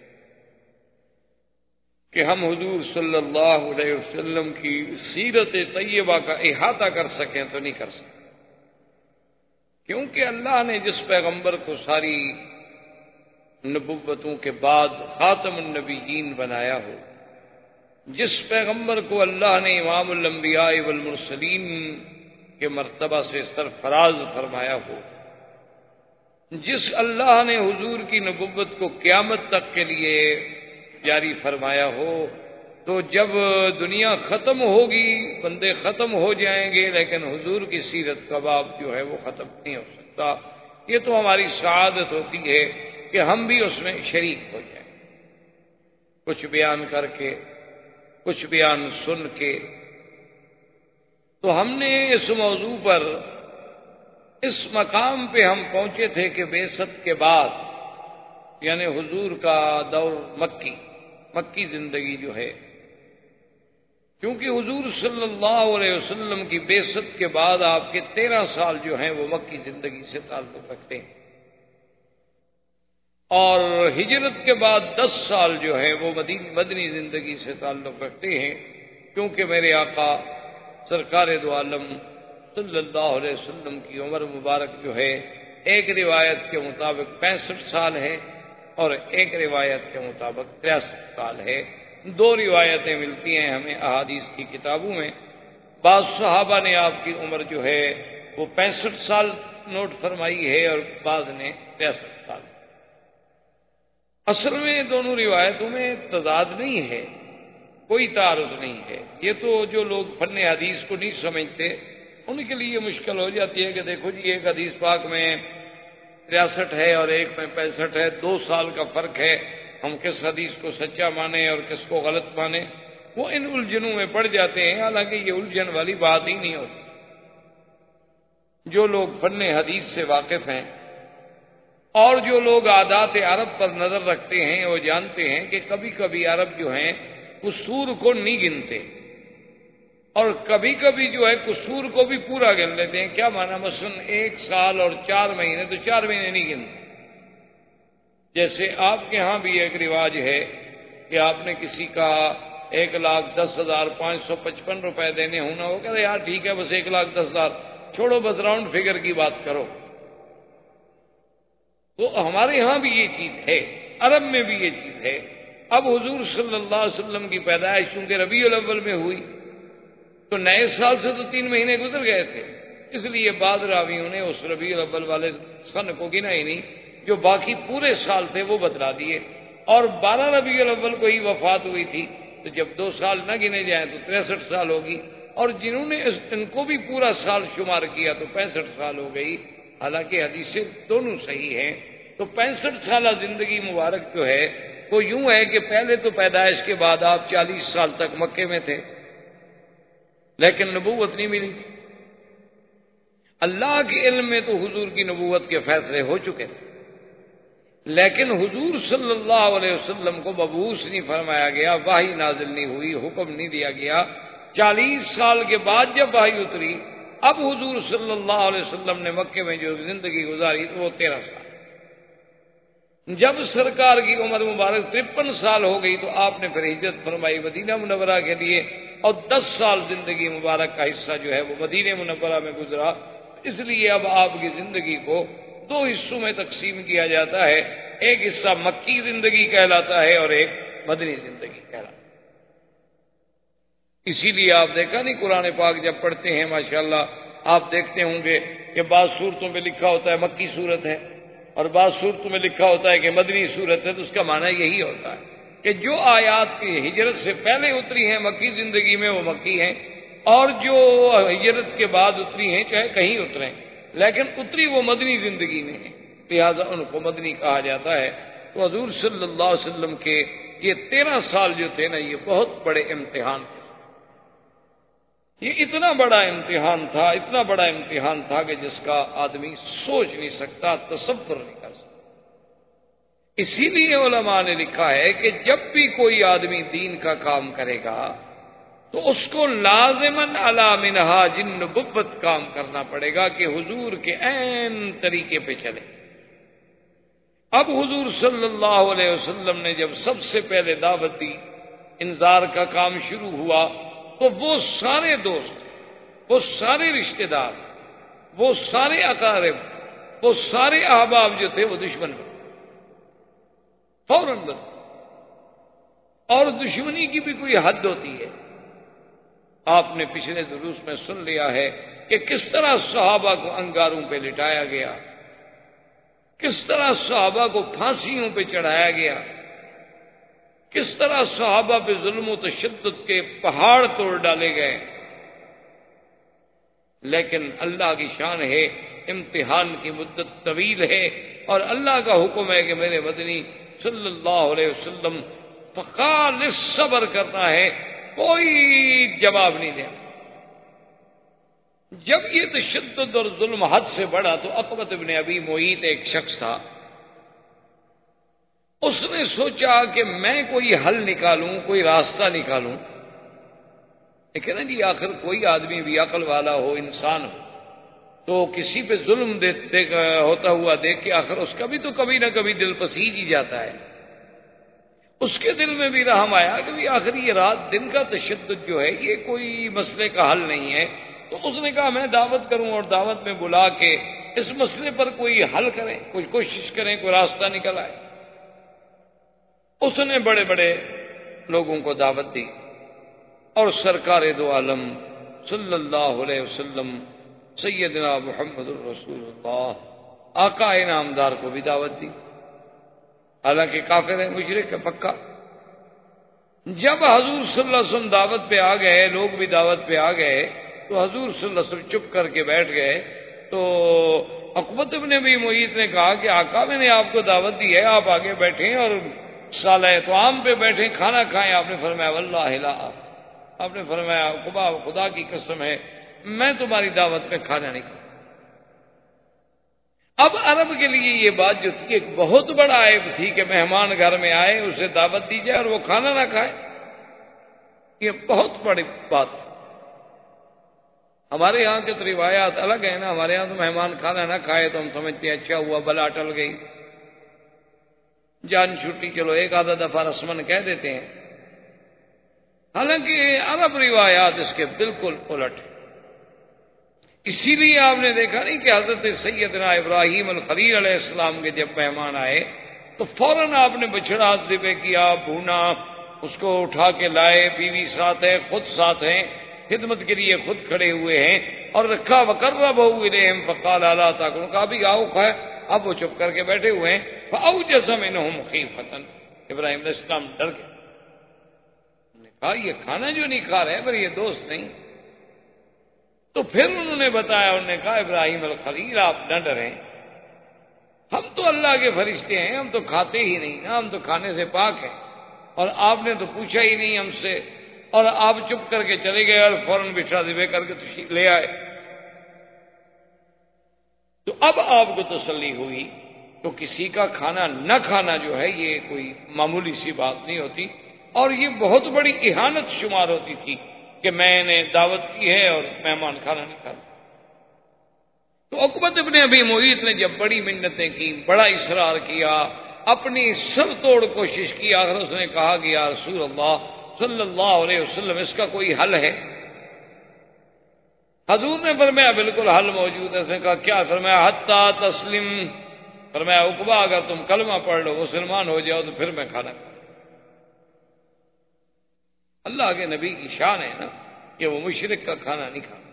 کہ ہم حضور صلی اللہ علیہ وسلم کی سیرت طیبہ کا احاطہ کر سکیں تو نہیں کر سکتے. کیونکہ اللہ نے جس پیغمبر کو ساری نبوتوں کے بعد خاتم النبیین بنایا ہو، جس پیغمبر کو اللہ نے امام الانبیاء والمرسلین کے مرتبہ سے سرفراز فرمایا ہو، جس اللہ نے حضور کی نبوت کو قیامت تک کے لیے جاری فرمایا ہو، تو جب دنیا ختم ہوگی، بندے ختم ہو جائیں گے، لیکن حضور کی سیرت کا باب جو ہے وہ ختم نہیں ہو سکتا. یہ تو ہماری سعادت ہوتی ہے کہ ہم بھی اس میں شریک ہو جائیں، کچھ بیان کر کے، کچھ بیان سن کے. تو ہم نے اس موضوع پر، اس مقام پہ ہم پہنچے تھے کہ بعثت کے بعد، یعنی حضور کا دور مکی زندگی جو ہے، کیونکہ حضور صلی اللہ علیہ وسلم کی بعثت کے بعد آپ کے 13 سال جو ہیں وہ مکی زندگی سے تعلق رکھتے ہیں، اور ہجرت کے بعد 10 سال جو ہے وہ مدنی زندگی سے تعلق رکھتے ہیں. کیونکہ میرے آقا سرکار دو عالم صلی اللہ علیہ وسلم کی عمر مبارک جو ہے ایک روایت کے مطابق 65 سال ہے اور ایک روایت کے مطابق 63 سال ہے. 2 روایتیں ملتی ہیں ہمیں احادیث کی کتابوں میں. بعض صحابہ نے آپ کی عمر جو ہے وہ 65 سال نوٹ فرمائی ہے اور بعض نے 63 سال. اصل میں دونوں روایتوں میں تضاد نہیں ہے، کوئی تعارض نہیں ہے. یہ تو جو لوگ فن حدیث کو نہیں سمجھتے ان کے لیے مشکل ہو جاتی ہے کہ دیکھو جی ایک حدیث پاک میں 63 ہے اور ایک میں 65 ہے، 2 سال کا فرق ہے، ہم کس حدیث کو سچا مانیں اور کس کو غلط مانیں. وہ ان الجھنوں میں پڑ جاتے ہیں، حالانکہ یہ الجھن والی بات ہی نہیں ہوتی. جو لوگ فن حدیث سے واقف ہیں اور جو لوگ عادات عرب پر نظر رکھتے ہیں وہ جانتے ہیں کہ کبھی کبھی عرب جو ہیں قصور کو نہیں گنتے اور کبھی کبھی جو ہے قصور کو بھی پورا گن لیتے ہیں. کیا مانا؟ مثلا 1 سال اور 4 مہینے تو 4 مہینے نہیں گنتے. جیسے آپ کے ہاں بھی ایک رواج ہے کہ آپ نے کسی کا 1,10,555 روپے دینے ہونا، وہ کہتے یار ٹھیک ہے بس 1,10,000 چھوڑو، بس راؤنڈ فگر کی بات کرو. تو ہمارے ہاں بھی یہ چیز ہے، عرب میں بھی یہ چیز ہے. اب حضور صلی اللہ علیہ وسلم کی پیدائش چونکہ ربیع الاول میں ہوئی تو نئے سال سے تو 3 مہینے گزر گئے تھے، اس لیے بعض راویوں نے اس ربیع الاول والے سن کو گنا ہی نہیں، جو باقی پورے سال تھے وہ بتلا دیے، اور 12 ربیع الاول کو ہی وفات ہوئی تھی، تو جب 2 سال نہ گنے جائیں تو 63 سال ہوگی، اور جنہوں نے ان کو بھی پورا سال شمار کیا تو 65 سال ہو گئی، حالانکہ حدیثیں دونوں صحیح ہیں۔ تو 65 سالہ زندگی مبارک جو ہے وہ یوں ہے کہ پہلے تو پیدائش کے بعد آپ 40 سال تک مکے میں تھے، لیکن نبوت نہیں ملی تھی۔ اللہ کے علم میں تو حضور کی نبوت کے فیصلے ہو چکے تھے، لیکن حضور صلی اللہ علیہ وسلم کو مبعوث نہیں فرمایا گیا، وحی نازل نہیں ہوئی، حکم نہیں دیا گیا۔ 40 سال کے بعد جب وحی اتری، اب حضور صلی اللہ علیہ وسلم نے مکے میں جو زندگی گزاری تو وہ 13 سال۔ جب سرکار کی عمر مبارک 53 سال ہو گئی تو آپ نے پھر ہجرت فرمائی مدینہ منورہ کے لیے، اور 10 سال زندگی مبارک کا حصہ جو ہے وہ مدینہ منورہ میں گزرا۔ اس لیے اب آپ کی زندگی کو 2 حصوں میں تقسیم کیا جاتا ہے، ایک حصہ مکی زندگی کہلاتا ہے اور ایک مدنی زندگی کہلاتا ہے۔ اسی لیے آپ دیکھا نہیں قرآن پاک جب پڑھتے ہیں ماشاءاللہ آپ دیکھتے ہوں گے کہ بعض صورتوں میں لکھا ہوتا ہے مکی صورت ہے، اور بعض صورتوں میں لکھا ہوتا ہے کہ مدنی صورت ہے، تو اس کا معنی یہی ہوتا ہے کہ جو آیات کی ہجرت سے پہلے اتری ہیں مکی زندگی میں وہ مکی ہیں، اور جو ہجرت کے بعد اتری ہیں چاہے کہیں اتریں لیکن اتری وہ مدنی زندگی میں ہیں، لہذا ان کو مدنی کہا جاتا ہے۔ تو حضور صلی اللہ علیہ وسلم کے یہ 13 سال جو تھے نا، یہ بہت بڑے امتحان تھے۔ یہ اتنا بڑا امتحان تھا، اتنا بڑا امتحان تھا کہ جس کا آدمی سوچ نہیں سکتا، تصور نہیں کر سکتا۔ اسی لیے علماء نے لکھا ہے کہ جب بھی کوئی آدمی دین کا کام کرے گا تو اس کو لازماً علی منہاج النبوت کام کرنا پڑے گا کہ حضور کے عین طریقے پہ چلے۔ اب حضور صلی اللہ علیہ وسلم نے جب سب سے پہلے دعوت دی، انذار کا کام شروع ہوا، تو وہ سارے دوست، وہ سارے رشتہ دار، وہ سارے اقارب، وہ سارے احباب جو تھے وہ دشمن بنے، فوراً بنے۔ اور دشمنی کی بھی کوئی حد ہوتی ہے۔ آپ نے پچھلے دروس میں سن لیا ہے کہ کس طرح صحابہ کو انگاروں پہ لٹایا گیا، کس طرح صحابہ کو پھانسیوں پہ چڑھایا گیا، کس طرح صحابہ پہ ظلم و تشدد کے پہاڑ توڑ ڈالے گئے، لیکن اللہ کی شان ہے، امتحان کی مدت طویل ہے، اور اللہ کا حکم ہے کہ میرے مدنی صلی اللہ علیہ وسلم فخالص صبر کرنا ہے، کوئی جواب نہیں دیا۔ جب یہ تشدد اور ظلم حد سے بڑھا تو عقبۃ بن ابی معیط ایک شخص تھا، اس نے سوچا کہ میں کوئی حل نکالوں، کوئی راستہ نکالوں، لیکن نا جی آخر کوئی آدمی بھی عقل والا ہو، انسان ہو، تو کسی پہ ظلم ہوتا ہوا دیکھ کے آخر اس کا بھی تو کبھی نہ کبھی دل پسیج ہی جاتا ہے۔ اس کے دل میں بھی رحم آیا کہ بھی آخر یہ رات دن کا تشدد جو ہے یہ کوئی مسئلے کا حل نہیں ہے، تو اس نے کہا میں دعوت کروں اور دعوت میں بلا کے اس مسئلے پر کوئی حل کریں، کوئی کوشش کریں، کوئی راستہ نکل آئے۔ اس نے بڑے بڑے لوگوں کو دعوت دی، اور سرکار دو عالم صلی اللہ علیہ وسلم سیدنا محمد الرسول اللہ آقا انعامدار کو بھی دعوت دی، حالانکہ کافر ہے، مشرک ہے پکا۔ جب حضور صلی اللہ علیہ وسلم دعوت پہ آ گئے، لوگ بھی دعوت پہ آ گئے، تو حضور صلی اللہ علیہ وسلم چپ کر کے بیٹھ گئے۔ تو عقبۃ بن ابی معیط نے کہا کہ آقا میں نے آپ کو دعوت دی ہے، آپ آگے بیٹھیں اور سالہ طعام پہ بیٹھیں، کھانا کھائیں۔ آپ نے فرمایا واللہ لا، آپ نے فرمایا خدا کی قسم ہے میں تمہاری دعوت میں کھانا نہیں کھاؤں۔ اب عرب کے لیے یہ بات جو تھی ایک بہت بڑا عیب تھی کہ مہمان گھر میں آئے، اسے دعوت دی جائے اور وہ کھانا نہ کھائے، یہ بہت بڑی بات تھی۔ ہمارے یہاں کے تو روایات الگ ہیں نا، ہمارے یہاں تو مہمان کھانا نہ کھائے تو ہم سمجھتے ہیں اچھا ہوا، بلا ٹل گئی، جان چھٹی، چلو ایک آدھا دفعہ رسمن کہہ دیتے ہیں، حالانکہ عرب روایات اس کے بالکل الٹ ہیں۔ اسی لیے آپ نے دیکھا نہیں کہ حضرت سیدنا ابراہیم الخلیل علیہ السلام کے جب مہمان آئے تو فوراً آپ نے بچڑا ذبح کیا، بھونا، اس کو اٹھا کے لائے، بیوی ساتھ ہے، خود ساتھ ہیں، خدمت کے لیے خود کھڑے ہوئے ہیں، اور رکھا وقربہ الیہم فقال الا تاکلون، کہا بھی آؤ کھائے۔ اب وہ چپ کر کے بیٹھے ہوئے ہیں۔ فاوجس منهم خیفۃ، ابراہیم علیہ السلام ڈر گئے، انہوں نے کہا یہ کھانا جو نہیں کھا رہے پر یہ دوست نہیں۔ تو پھر انہوں نے بتایا، انہوں نے کہا ابراہیم الخلیل آپ نہ ڈریں، ہم تو اللہ کے فرشتے ہیں، ہم تو کھاتے ہی نہیں نا، ہم تو کھانے سے پاک ہیں، اور آپ نے تو پوچھا ہی نہیں ہم سے، اور آپ چپ کر کے چلے گئے اور فوراً بچھڑا ذبح کر کے تشریف لے آئے۔ تو اب آپ کو تسلی ہوئی۔ تو کسی کا کھانا نہ کھانا جو ہے یہ کوئی معمولی سی بات نہیں ہوتی، اور یہ بہت بڑی اہانت شمار ہوتی تھی کہ میں نے دعوت کی ہے اور مہمان کھانا نہیں کھاتا۔ تو عقبۃ ابن ابی معیط نے جب بڑی منتیں کی، بڑا اصرار کیا، اپنی سب توڑ کوشش کی، آخر اس نے کہا کہ یا رسول اللہ صلی اللہ علیہ وسلم اس کا کوئی حل ہے؟ حضور نے فرمایا بالکل حل موجود ہے۔ اس نے کہا کیا؟ فرمایا حتی تسلم، فرمایا عقبہ اگر تم کلمہ پڑھ لو، مسلمان ہو جاؤ، تو پھر میں کھانا کھاؤں۔ اللہ کے نبی کی شان ہے نا کہ وہ مشرک کا کھانا نہیں کھانا۔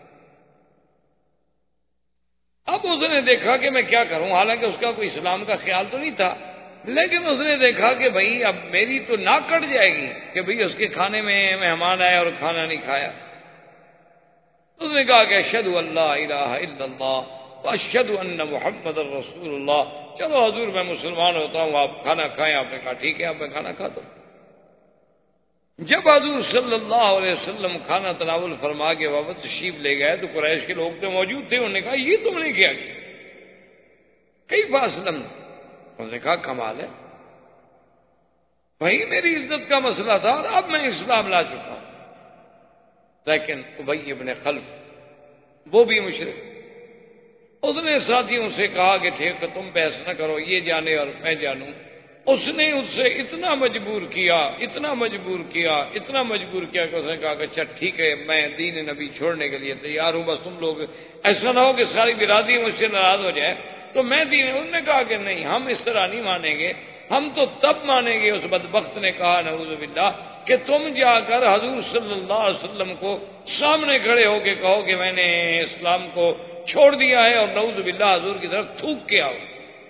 اب اس نے دیکھا کہ میں کیا کروں، حالانکہ اس کا کوئی اسلام کا خیال تو نہیں تھا، لیکن اس نے دیکھا کہ بھئی اب میری تو ناک کٹ جائے گی کہ بھئی اس کے کھانے میں مہمان آئے اور کھانا نہیں کھایا۔ اس نے کہا کہ اشہد ان لا الہ الا اللہ واشہد ان محمد رسول اللہ، چلو حضور میں مسلمان ہوتا ہوں، آپ کھانا کھائیں۔ آپ نے کہا ٹھیک ہے، اب میں کھانا کھاتا ہوں۔ جب حضور صلی اللہ علیہ وسلم کھانا تناول فرما کے واپس تشریف لے گئے تو قریش کے لوگ تو موجود تھے، انہوں نے کہا یہ تم نے کیا کیا؟ کیف اسلم؟ انہوں نے کہا کمال ہے بھائی، میری عزت کا مسئلہ تھا اور اب میں اسلام لا چکا ہوں۔ لیکن ابی ابن خلف وہ بھی مشرک، اس نے ساتھیوں سے کہا کہ ٹھیک ہے تم بحث نہ کرو، یہ جانے اور میں جانوں۔ اس نے اس سے اتنا مجبور کیا، اتنا مجبور کیا، اتنا مجبور کیا کہ اس نے کہا کہ اچھا ٹھیک ہے میں دین نبی چھوڑنے کے لیے تیار ہوں، بس تم لوگ ایسا نہ ہو کہ ساری برادری مجھ سے ناراض ہو جائے تو میں دین۔ انہوں نے کہا کہ نہیں، ہم اس طرح نہیں مانیں گے، ہم تو تب مانیں گے۔ اس بدبخت نے کہا نعوذ باللہ کہ تم جا کر حضور صلی اللہ علیہ وسلم کو سامنے کھڑے ہو کے کہو کہ میں نے اسلام کو چھوڑ دیا ہے، اور نعوذ باللہ حضور کی طرف تھوک کے آؤ۔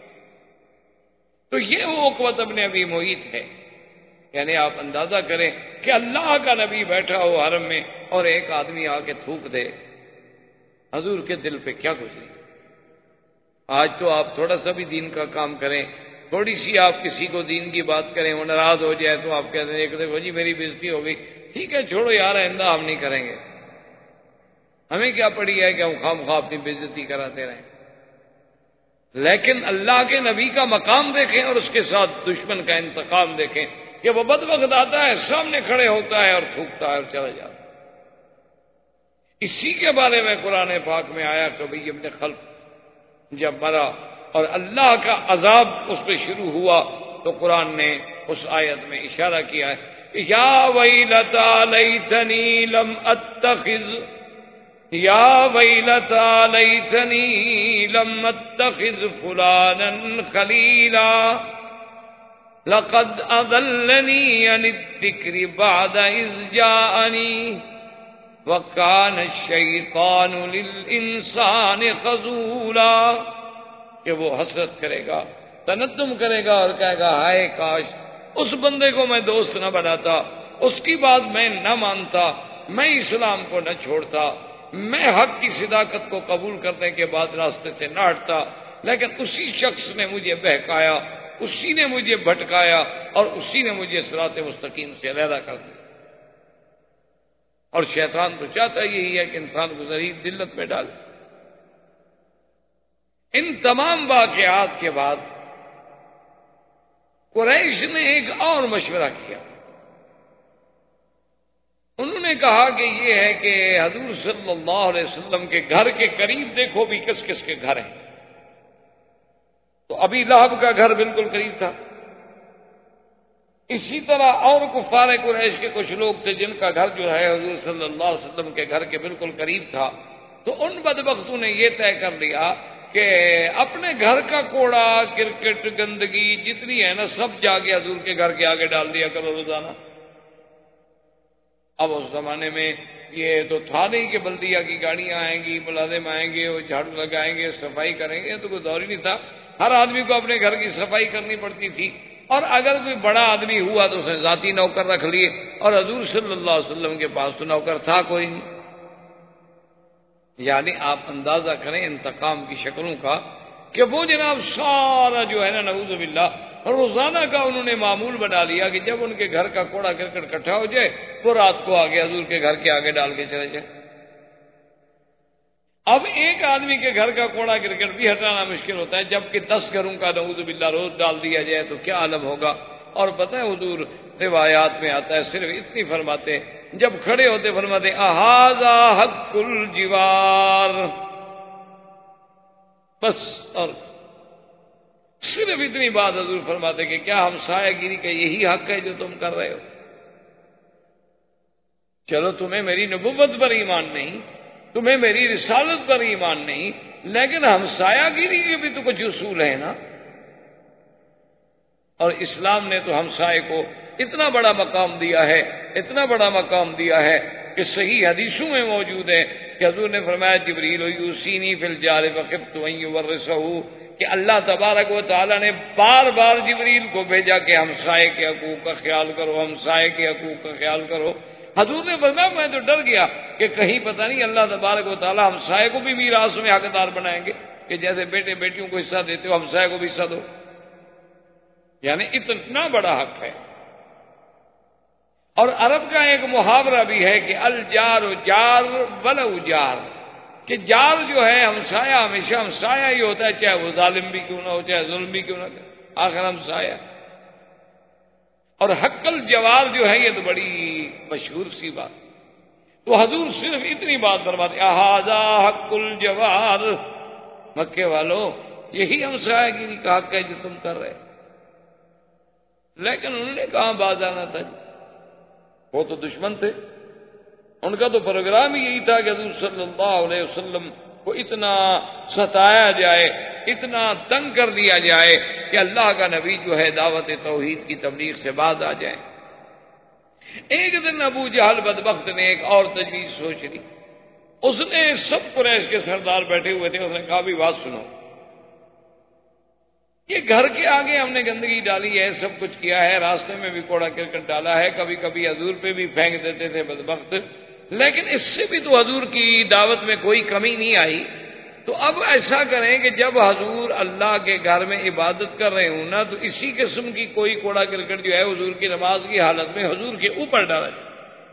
تو یہ وہ عقبۃ ابن ابی معیط ہے، یعنی آپ اندازہ کریں کہ اللہ کا نبی بیٹھا ہو حرم میں اور ایک آدمی آ کے تھوک دے، حضور کے دل پہ کیا گزری۔ آج تو آپ تھوڑا سا بھی دین کا کام کریں، تھوڑی سی آپ کسی کو دین کی بات کریں، وہ ناراض ہو جائے تو آپ کہتے ہیں ایک دیکھو جی میری بےزتی ہو گئی، ٹھیک ہے چھوڑو یار، آئندہ ہم نہیں کریں گے، ہمیں کیا پڑی ہے کہ ہم خواہ اپنی بےزتی کراتے رہیں۔ لیکن اللہ کے نبی کا مقام دیکھیں اور اس کے ساتھ دشمن کا انتقام دیکھیں کہ وہ بدبخت آتا ہے، سامنے کھڑے ہوتا ہے اور تھوکتا ہے اور چلا جاتا ہے۔ اسی کے بارے میں قرآن پاک میں آیا کہ ابی ابن خلف جب مرا اور اللہ کا عذاب اس پہ شروع ہوا تو قرآن نے اس آیت میں اشارہ کیا ہے یا ویلتا لیتنی لم اتخذ، یا ویلتا لیتنی لم اتخذ فلانا خلیلا لقد اضلنی عن الذکر بعد اذ جاءنی وَكَانَ الشَّيْطَانُ لِلْإِنسَانِ خَذُولًا، کہ وہ حسرت کرے گا، تندم کرے گا اور کہے گا ہائے کاش اس بندے کو میں دوست نہ بناتا، اس کی بات میں نہ مانتا، میں اسلام کو نہ چھوڑتا، میں حق کی صداقت کو قبول کرنے کے بعد راستے سے نہ ہٹتا، لیکن اسی شخص نے مجھے بہکایا، اسی نے مجھے بھٹکایا اور اسی نے مجھے صراط مستقیم سے علیحدہ کر دیا۔ اور شیطان تو چاہتا یہی ہے کہ انسان کو ذلیل ذلت میں ڈالے۔ ان تمام واقعات کے بعد قریش نے ایک اور مشورہ کیا، انہوں نے کہا کہ یہ ہے کہ حضور صلی اللہ علیہ وسلم کے گھر کے قریب دیکھو بھی کس کس کے گھر ہیں۔ تو ابی لہب کا گھر بالکل قریب تھا، اسی طرح اور کفار قریش کے کچھ لوگ تھے جن کا گھر جو ہے حضور صلی اللہ علیہ وسلم کے گھر کے بالکل قریب تھا۔ تو ان بدبختوں نے یہ طے کر لیا کہ اپنے گھر کا کوڑا کرکٹ گندگی جتنی ہے نا سب جا کے حضور کے گھر کے آگے ڈال دیا کرو روزانہ. اب اس زمانے میں یہ تو تھا نہیں کہ بلدیہ کی گاڑیاں آئیں گی، ملازم آئیں گے، وہ جھاڑو لگائیں گے، صفائی کریں گے، تو کوئی دور ہی نہیں تھا. ہر آدمی کو اپنے گھر کی صفائی کرنی پڑتی تھی، اور اگر کوئی بڑا آدمی ہوا تو اس نے ذاتی نوکر رکھ لیے، اور حضور صلی اللہ علیہ وسلم کے پاس تو نوکر تھا کوئی نہیں. یعنی آپ اندازہ کریں انتقام کی شکلوں کا کہ وہ جناب سارا جو ہے نا نعوذ باللہ روزانہ کا انہوں نے معمول بنا لیا کہ جب ان کے گھر کا کوڑا کرکٹ اکٹھا ہو جائے وہ رات کو آگے حضور کے گھر کے آگے ڈال کے چلے جائے. اب ایک آدمی کے گھر کا کوڑا کرکٹ بھی ہٹانا مشکل ہوتا ہے، جبکہ 10 گھروں کا نعوذ باللہ روز ڈال دیا جائے تو کیا عالم ہوگا. اور پتہ ہے حضور روایات میں آتا ہے، صرف اتنی فرماتے جب کھڑے ہوتے فرماتے احاذا حق الجوار، بس. اور صرف اتنی بات حضور فرماتے کہ کیا ہمسایہ گیری کا یہی حق ہے جو تم کر رہے ہو؟ چلو تمہیں میری نبوت پر ایمان نہیں، تمہیں میری رسالت پر ایمان نہیں، لیکن ہمسایہ گیری کے بھی تو کچھ اصول ہیں نا. اور اسلام نے تو ہمسائے کو اتنا بڑا مقام دیا ہے، اتنا بڑا مقام دیا ہے کہ صحیح حدیثوں میں موجود ہے کہ حضور نے فرمایا جبریل یوصینی فی الجار فخفت ان یورثہ، کہ اللہ تبارک و تعالی نے بار بار جبریل کو بھیجا کہ ہمسائے کے حقوق کا خیال کرو، ہمسائے کے حقوق کا خیال کرو. حضور نے فرمایا میں تو ڈر گیا کہ کہیں پتہ نہیں اللہ تبارک و تعالی ہمسائے کو بھی میراث میں حقدار بنائیں گے کہ جیسے بیٹے بیٹیوں کو حصہ دیتے ہو ہمسائے کو بھی حصہ دو. یعنی اتنا بڑا حق ہے. اور عرب کا ایک محاورہ بھی ہے کہ الجار جار ولو جار، کہ جار جو ہے ہمسایہ ہمیشہ ہمسایہ ہی ہوتا ہے، چاہے وہ ظالم بھی کیوں نہ ہو، چاہے ظلم بھی کیوں نہ کرے، آخر ہمسایہ. اور حق الجوار جو ہے یہ تو بڑی مشہور سی بات. تو حضور صرف اتنی بات فرماتے احاذا حق الجوار، مکے والوں یہی ہمسایہ گیری کا حق ہے جو تم کر رہے. لیکن انہوں نے کہاں باز آنا تھا جی، وہ تو دشمن تھے. ان کا تو پروگرام ہی یہی تھا کہ حضور صلی اللہ علیہ وسلم کو اتنا ستایا جائے، اتنا تنگ کر دیا جائے کہ اللہ کا نبی جو ہے دعوت توحید کی تبلیغ سے باز آ جائے. ایک دن ابو جہل بدبخت نے ایک اور تجویز سوچ لی. اس نے سب قریش کے سردار بیٹھے ہوئے تھے، اس نے کہا بھی بات سنو، یہ گھر کے آگے ہم نے گندگی ڈالی ہے، سب کچھ کیا ہے، راستے میں بھی کوڑا کرکٹ ڈالا ہے، کبھی کبھی حضور پہ بھی پھینک دیتے تھے بدبخت، لیکن اس سے بھی تو حضور کی دعوت میں کوئی کمی نہیں آئی. تو اب ایسا کریں کہ جب حضور اللہ کے گھر میں عبادت کر رہے ہوں نا تو اسی قسم کی کوئی کوڑا کرکٹ جو ہے حضور کی نماز کی حالت میں حضور کے اوپر ڈالا جائے.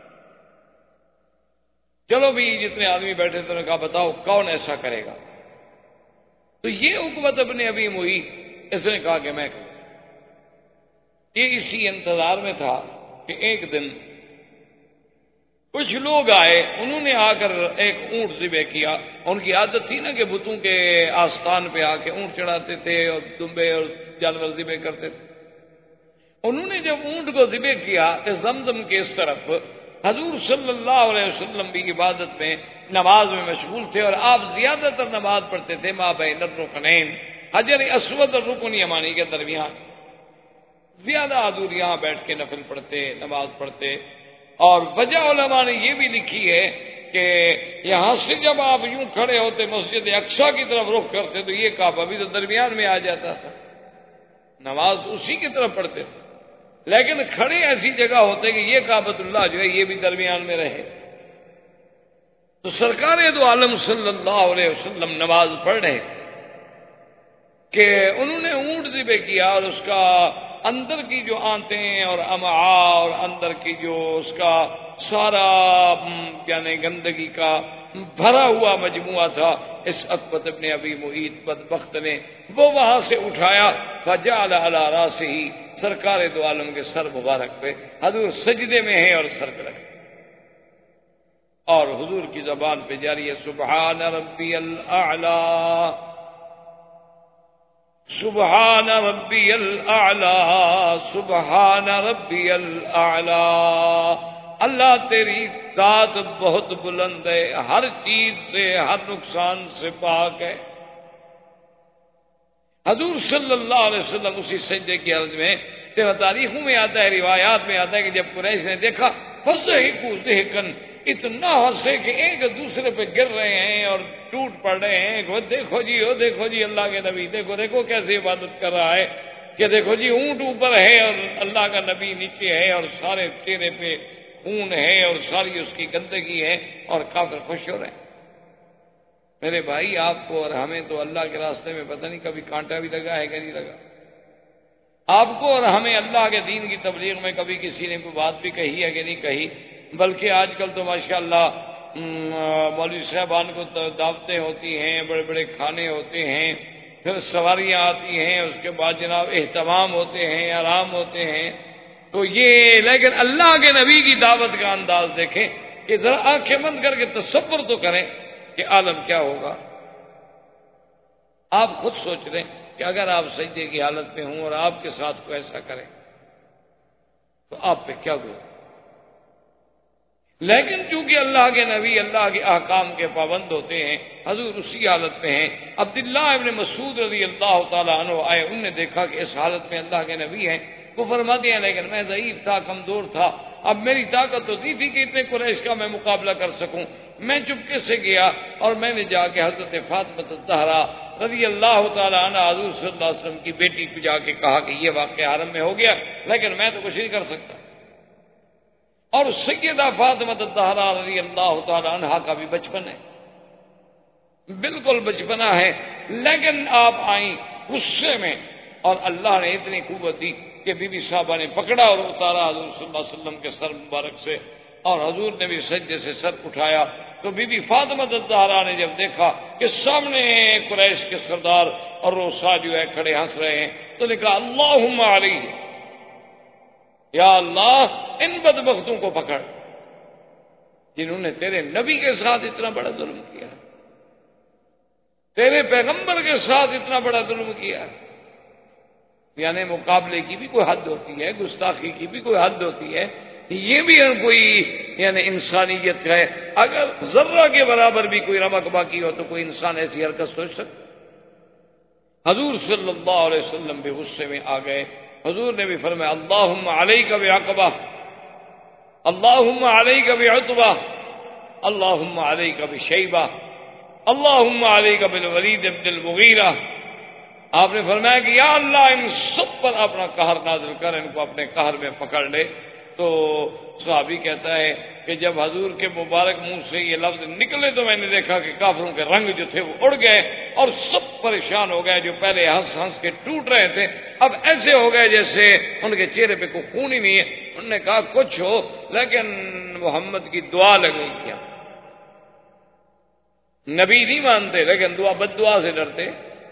چلو بھی جتنے آدمی بیٹھے تھے نے کہا بتاؤ کون ایسا کرے گا. تو یہ عقبۃ ابن ابی معیط اس نے کہا کہ میں کروں. یہ اسی انتظار میں تھا کہ ایک دن کچھ لوگ آئے، انہوں نے آ کر ایک اونٹ ذبح کیا. ان کی عادت تھی نا کہ بتوں کے آستان پہ آ کے اونٹ چڑھاتے تھے اور دمبے اور جانور ذبح کرتے تھے. انہوں نے جب اونٹ کو ذبح کیا تو زمزم کے اس طرف حضور صلی اللہ علیہ وسلم بھی عبادت میں نماز میں مشغول تھے، اور آپ زیادہ تر نماز پڑھتے تھے ما بین الرکنین، حجر اسود اور رکن یمانی کے درمیان. زیادہ حضور یہاں بیٹھ کے نفل پڑھتے، نماز پڑھتے. اور وجہ علماء نے یہ بھی لکھی ہے کہ یہاں سے جب آپ یوں کھڑے ہوتے مسجد اقصی کی طرف رخ کرتے تو یہ کعبہ بھی تو درمیان میں آ جاتا تھا، نماز اسی کی طرف پڑھتے تھے. لیکن کھڑے ایسی جگہ ہوتے کہ یہ کعبۃ اللہ جو ہے یہ بھی درمیان میں رہے. تو سرکار دو عالم صلی اللہ علیہ وسلم نماز پڑھ رہے کہ انہوں نے اونٹ ذبح کیا، اور اس کا اندر کی جو آنتیں اور امعاء اور اندر کی جو اس کا سارا یعنی گندگی کا بھرا ہوا مجموعہ تھا، اس عقبۃ ابن ابی معیط بدبخت نے وہ وہاں سے اٹھایا. فجعل علی راسہ، سرکار دو عالم کے سر مبارک پہ حضور سجدے میں ہیں اور سر پہ رکھے، اور حضور کی زبان پہ جاری ہے سبحان ربی الاعلی، سبحان ربی الاعلی، سبحان ربی الاعلی. اللہ تیری ذات بہت بلند ہے، ہر چیز سے ہر نقصان سے پاک ہے. حضور صلی اللہ علیہ وسلم اسی سجدے کی حالت میں، تاریخوں میں آتا ہے، روایات میں آتا ہے کہ جب قریش نے دیکھا فضحکوا ضحکا، اتنا ہنسے کہ ایک دوسرے پہ گر رہے ہیں اور ٹوٹ پڑ رہے ہیں، وہ دیکھو جی، وہ دیکھو جی اللہ کے نبی، دیکھو دیکھو کیسے عبادت کر رہا ہے، کہ دیکھو جی اونٹ اوپر ہے اور اللہ کا نبی نیچے ہے اور سارے چہرے پہ خون ہے اور ساری اس کی گندگی ہے اور کافر خوش ہو رہے ہیں۔ میرے بھائی، آپ کو اور ہمیں تو اللہ کے راستے میں پتہ نہیں کبھی کانٹا بھی لگا ہے کہ نہیں لگا۔ آپ کو اور ہمیں اللہ کے دین کی تبلیغ میں کبھی کسی نے کوئی بات بھی کہی ہے کہ نہیں کہی، بلکہ آج کل تو ماشاءاللہ مولوی صاحبان کو دعوتیں ہوتی ہیں، بڑے بڑے کھانے ہوتے ہیں، پھر سواریاں آتی ہیں، اس کے بعد جناب اہتمام ہوتے ہیں، آرام ہوتے ہیں، تو یہ لیکن اللہ کے نبی کی دعوت کا انداز دیکھیں کہ ذرا آنکھیں بند کر کے تصور تو کریں کہ عالم کیا ہوگا۔ آپ خود سوچ لیں کہ اگر آپ سجدے کی حالت میں ہوں اور آپ کے ساتھ کوئی ایسا کرے تو آپ پہ کیا گزرے۔ لیکن چونکہ اللہ کے نبی اللہ کے احکام کے پابند ہوتے ہیں، حضور اسی حالت میں ہیں۔ عبداللہ ابن مسعود رضی اللہ تعالیٰ عنہ آئے، انہوں نے دیکھا کہ اس حالت میں اللہ کے نبی ہیں، وہ فرماتے ہیں لیکن میں ضعیف تھا، کمزور تھا، اب میری طاقت تو نہیں تھی کہ اتنے قریش کا میں مقابلہ کر سکوں، میں چپکے سے گیا اور میں نے جا کے حضرت فاطمہ الزہرا رضی اللہ تعالیٰ عنہ حضور صلی اللہ علیہ وسلم کی بیٹی کو جا کے کہا کہ یہ واقعہ حرم میں ہو گیا، لیکن میں تو کچھ نہیں کر سکتا۔ اور سیدہ فاطمہ الزہرا رضی اللہ تعالیٰ عنہ کا بھی بچپن ہے، بالکل بچپنا ہے، لیکن آپ آئیں غصے میں اور اللہ نے اتنی قوت دی کہ بی بی صاحبہ نے پکڑا اور اتارا حضور صلی اللہ علیہ وسلم کے سر مبارک سے، اور حضور نے بھی سجدے سے سر اٹھایا تو بی بی فاطمہ الزہرا نے جب دیکھا کہ سامنے قریش کے سردار اور روسا جو ہے کھڑے ہنس رہے ہیں تو نے کہا اللہم علیہ، یا اللہ ان بدبختوں کو پکڑ جنہوں نے تیرے نبی کے ساتھ اتنا بڑا ظلم کیا، تیرے پیغمبر کے ساتھ اتنا بڑا ظلم کیا۔ یعنی مقابلے کی بھی کوئی حد ہوتی ہے، گستاخی کی بھی کوئی حد ہوتی ہے، یہ بھی کوئی یعنی انسانیت ہے۔ اگر ذرہ کے برابر بھی کوئی رمق باقی ہو تو کوئی انسان ایسی حرکت سوچ سکتا۔ حضور صلی اللہ علیہ وسلم بھی غصے میں آ گئے، حضور نے بھی فرمایا اللہم علیک بعقبہ، اللہم علیک بعتبہ، اللہم علیک بشیبہ، اللہم علیک بالولید بن المغیرہ۔ آپ نے فرمایا کہ یا اللہ ان سب پر اپنا قہر نازل کر، ان کو اپنے قہر میں پکڑ لے۔ تو صحابی کہتا ہے کہ جب حضور کے مبارک منہ سے یہ لفظ نکلے تو میں نے دیکھا کہ کافروں کے رنگ جو تھے وہ اڑ گئے اور سب پریشان ہو گئے، جو پہلے ہنس ہنس کے ٹوٹ رہے تھے اب ایسے ہو گئے جیسے ان کے چہرے پہ کوئی خون ہی نہیں ہے۔ انہوں نے کہا کچھ ہو لیکن محمد کی دعا لگ گئی کیا؟ نبی نہیں مانتے لیکن دعا بد دعا سے ڈرتے،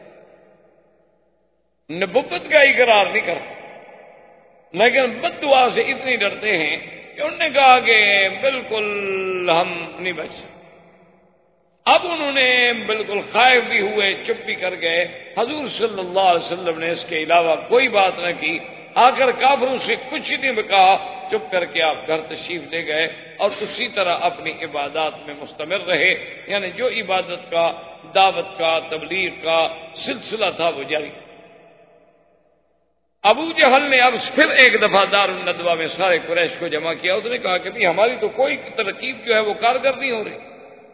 نبوت کا اقرار نہیں کرتے لیکن بد دعا سے اتنی ڈرتے ہیں کہ انہوں نے کہا کہ بالکل ہم نہیں بچ سکتے۔ اب انہوں نے بالکل خائف بھی ہوئے، چپ بھی کر گئے۔ حضور صلی اللہ علیہ وسلم نے اس کے علاوہ کوئی بات نہ کی، آخر کافروں سے کچھ نہیں کہا، چپ کر کے آپ گھر تشریف لے گئے اور اسی طرح اپنی عبادات میں مستمر رہے، یعنی جو عبادت کا، دعوت کا، تبلیغ کا سلسلہ تھا وہ جاری۔ ابو جہل نے اب پھر ایک دفعہ دار الندوہ میں سارے قریش کو جمع کیا، اس نے کہا کہ بھی ہماری تو کوئی ترکیب جو ہے وہ کارگر نہیں ہو رہی،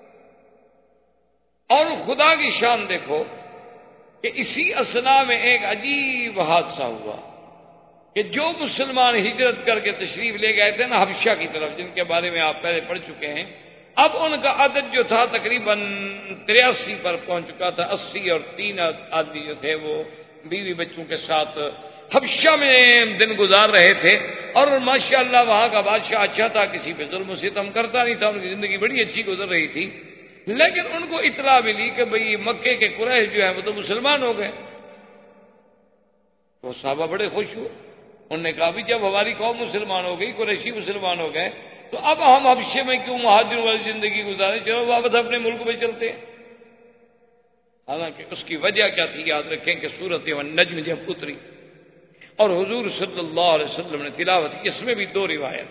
اور خدا کی شان دیکھو کہ اسی اثنا میں ایک عجیب حادثہ ہوا کہ جو مسلمان ہجرت کر کے تشریف لے گئے تھے نا حبشہ کی طرف، جن کے بارے میں آپ پہلے پڑھ چکے ہیں، اب ان کا عدد جو تھا تقریباً 83 پر پہنچ چکا تھا۔ 80 اور 3 آدمی جو تھے وہ بیوی بچوں کے ساتھ حبشہ میں دن گزار رہے تھے، اور ماشاءاللہ وہاں کا بادشاہ اچھا تھا، کسی پہ ظلم و ستم کرتا نہیں تھا، ان کی زندگی بڑی اچھی گزر رہی تھی۔ لیکن ان کو اطلاع ملی کہ بھئی مکے کے قریش جو ہیں وہ تو مسلمان ہو گئے، تو صحابہ بڑے خوش ہوئے۔ انہوں نے کہا بھی جب ہماری قوم مسلمان ہو گئی، قریشی مسلمان ہو گئے، تو اب ہم حبشے میں کیوں مہاجروں والی زندگی گزاریں، چلو واپس اپنے ملک میں چلتے ہیں۔ حالانکہ اس کی وجہ کیا تھی یاد رکھیں کہ سورۃ النجم جب اتری اور حضور صلی اللہ علیہ وسلم نے تلاوت کی، اس میں بھی 2 روایت۔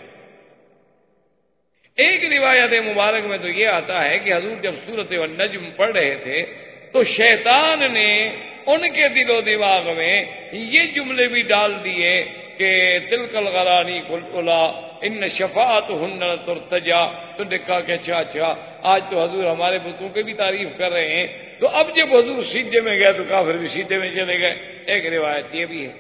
ایک روایت مبارک میں تو یہ آتا ہے کہ حضور جب سورۃ النجم پڑھ رہے تھے تو شیطان نے ان کے دل و دماغ میں یہ جملے بھی ڈال دیے کہ تلک الغرانی کلا ان شفاعتہن ترتجا. تو نے کہا کہ اچھا آج تو حضور ہمارے بتوں کی بھی تعریف کر رہے ہیں، تو اب جب حضور سیدھے میں گئے تو کافر بھی سیدھے میں چلے گئے. ایک روایت یہ بھی ہے،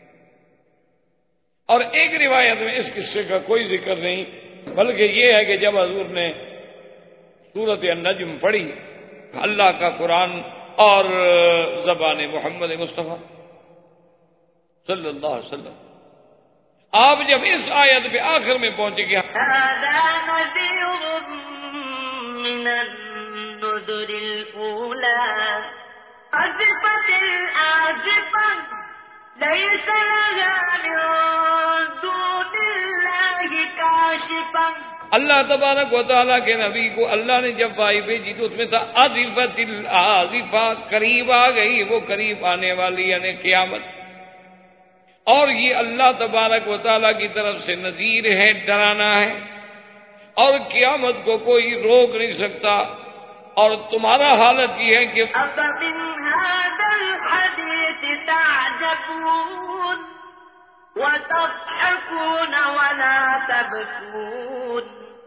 اور ایک روایت میں اس قصے کا کوئی ذکر نہیں، بلکہ یہ ہے کہ جب حضور نے سورۃ النجم پڑھی، اللہ کا قرآن اور زبان محمد مصطفیٰ صلی اللہ علیہ وسلم، آپ جب اس آیت پہ آخر میں پہنچے گے هذا نذير من النذر الأولى أزفت الآزفة ليس لها من دون الله كاشفة. اللہ تبارک و تعالیٰ کے نبی کو اللہ نے جب وائی بھیجی تو اس میں تھا آزفت الآزفہ، قریب آ گئی، وہ قریب آنے والی یعنی قیامت. اور یہ اللہ تبارک و تعالیٰ کی طرف سے نذیر ہے، ڈرانا ہے، اور قیامت کو کوئی روک نہیں سکتا. اور تمہارا حالت یہ ہے کہ أفمن هذا الحديث تعجبون وتضحكون ولا تبكون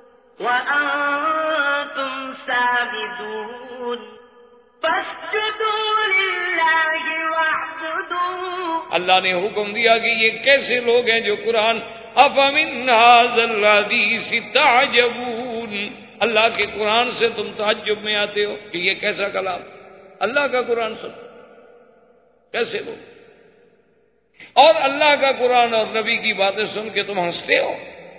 وأنتم سامدون فاسجدوا لله واعبدوا. اللہ نے حکم دیا کہ یہ کیسے لوگ ہیں جو قرآن افمن هذا الحديث تعجبون، اللہ کے قرآن سے تم تعجب میں آتے ہو کہ یہ کیسا کلام، اللہ کا قرآن سن کیسے لوگ، اور اللہ کا قرآن اور نبی کی باتیں سن کے تم ہنستے ہو.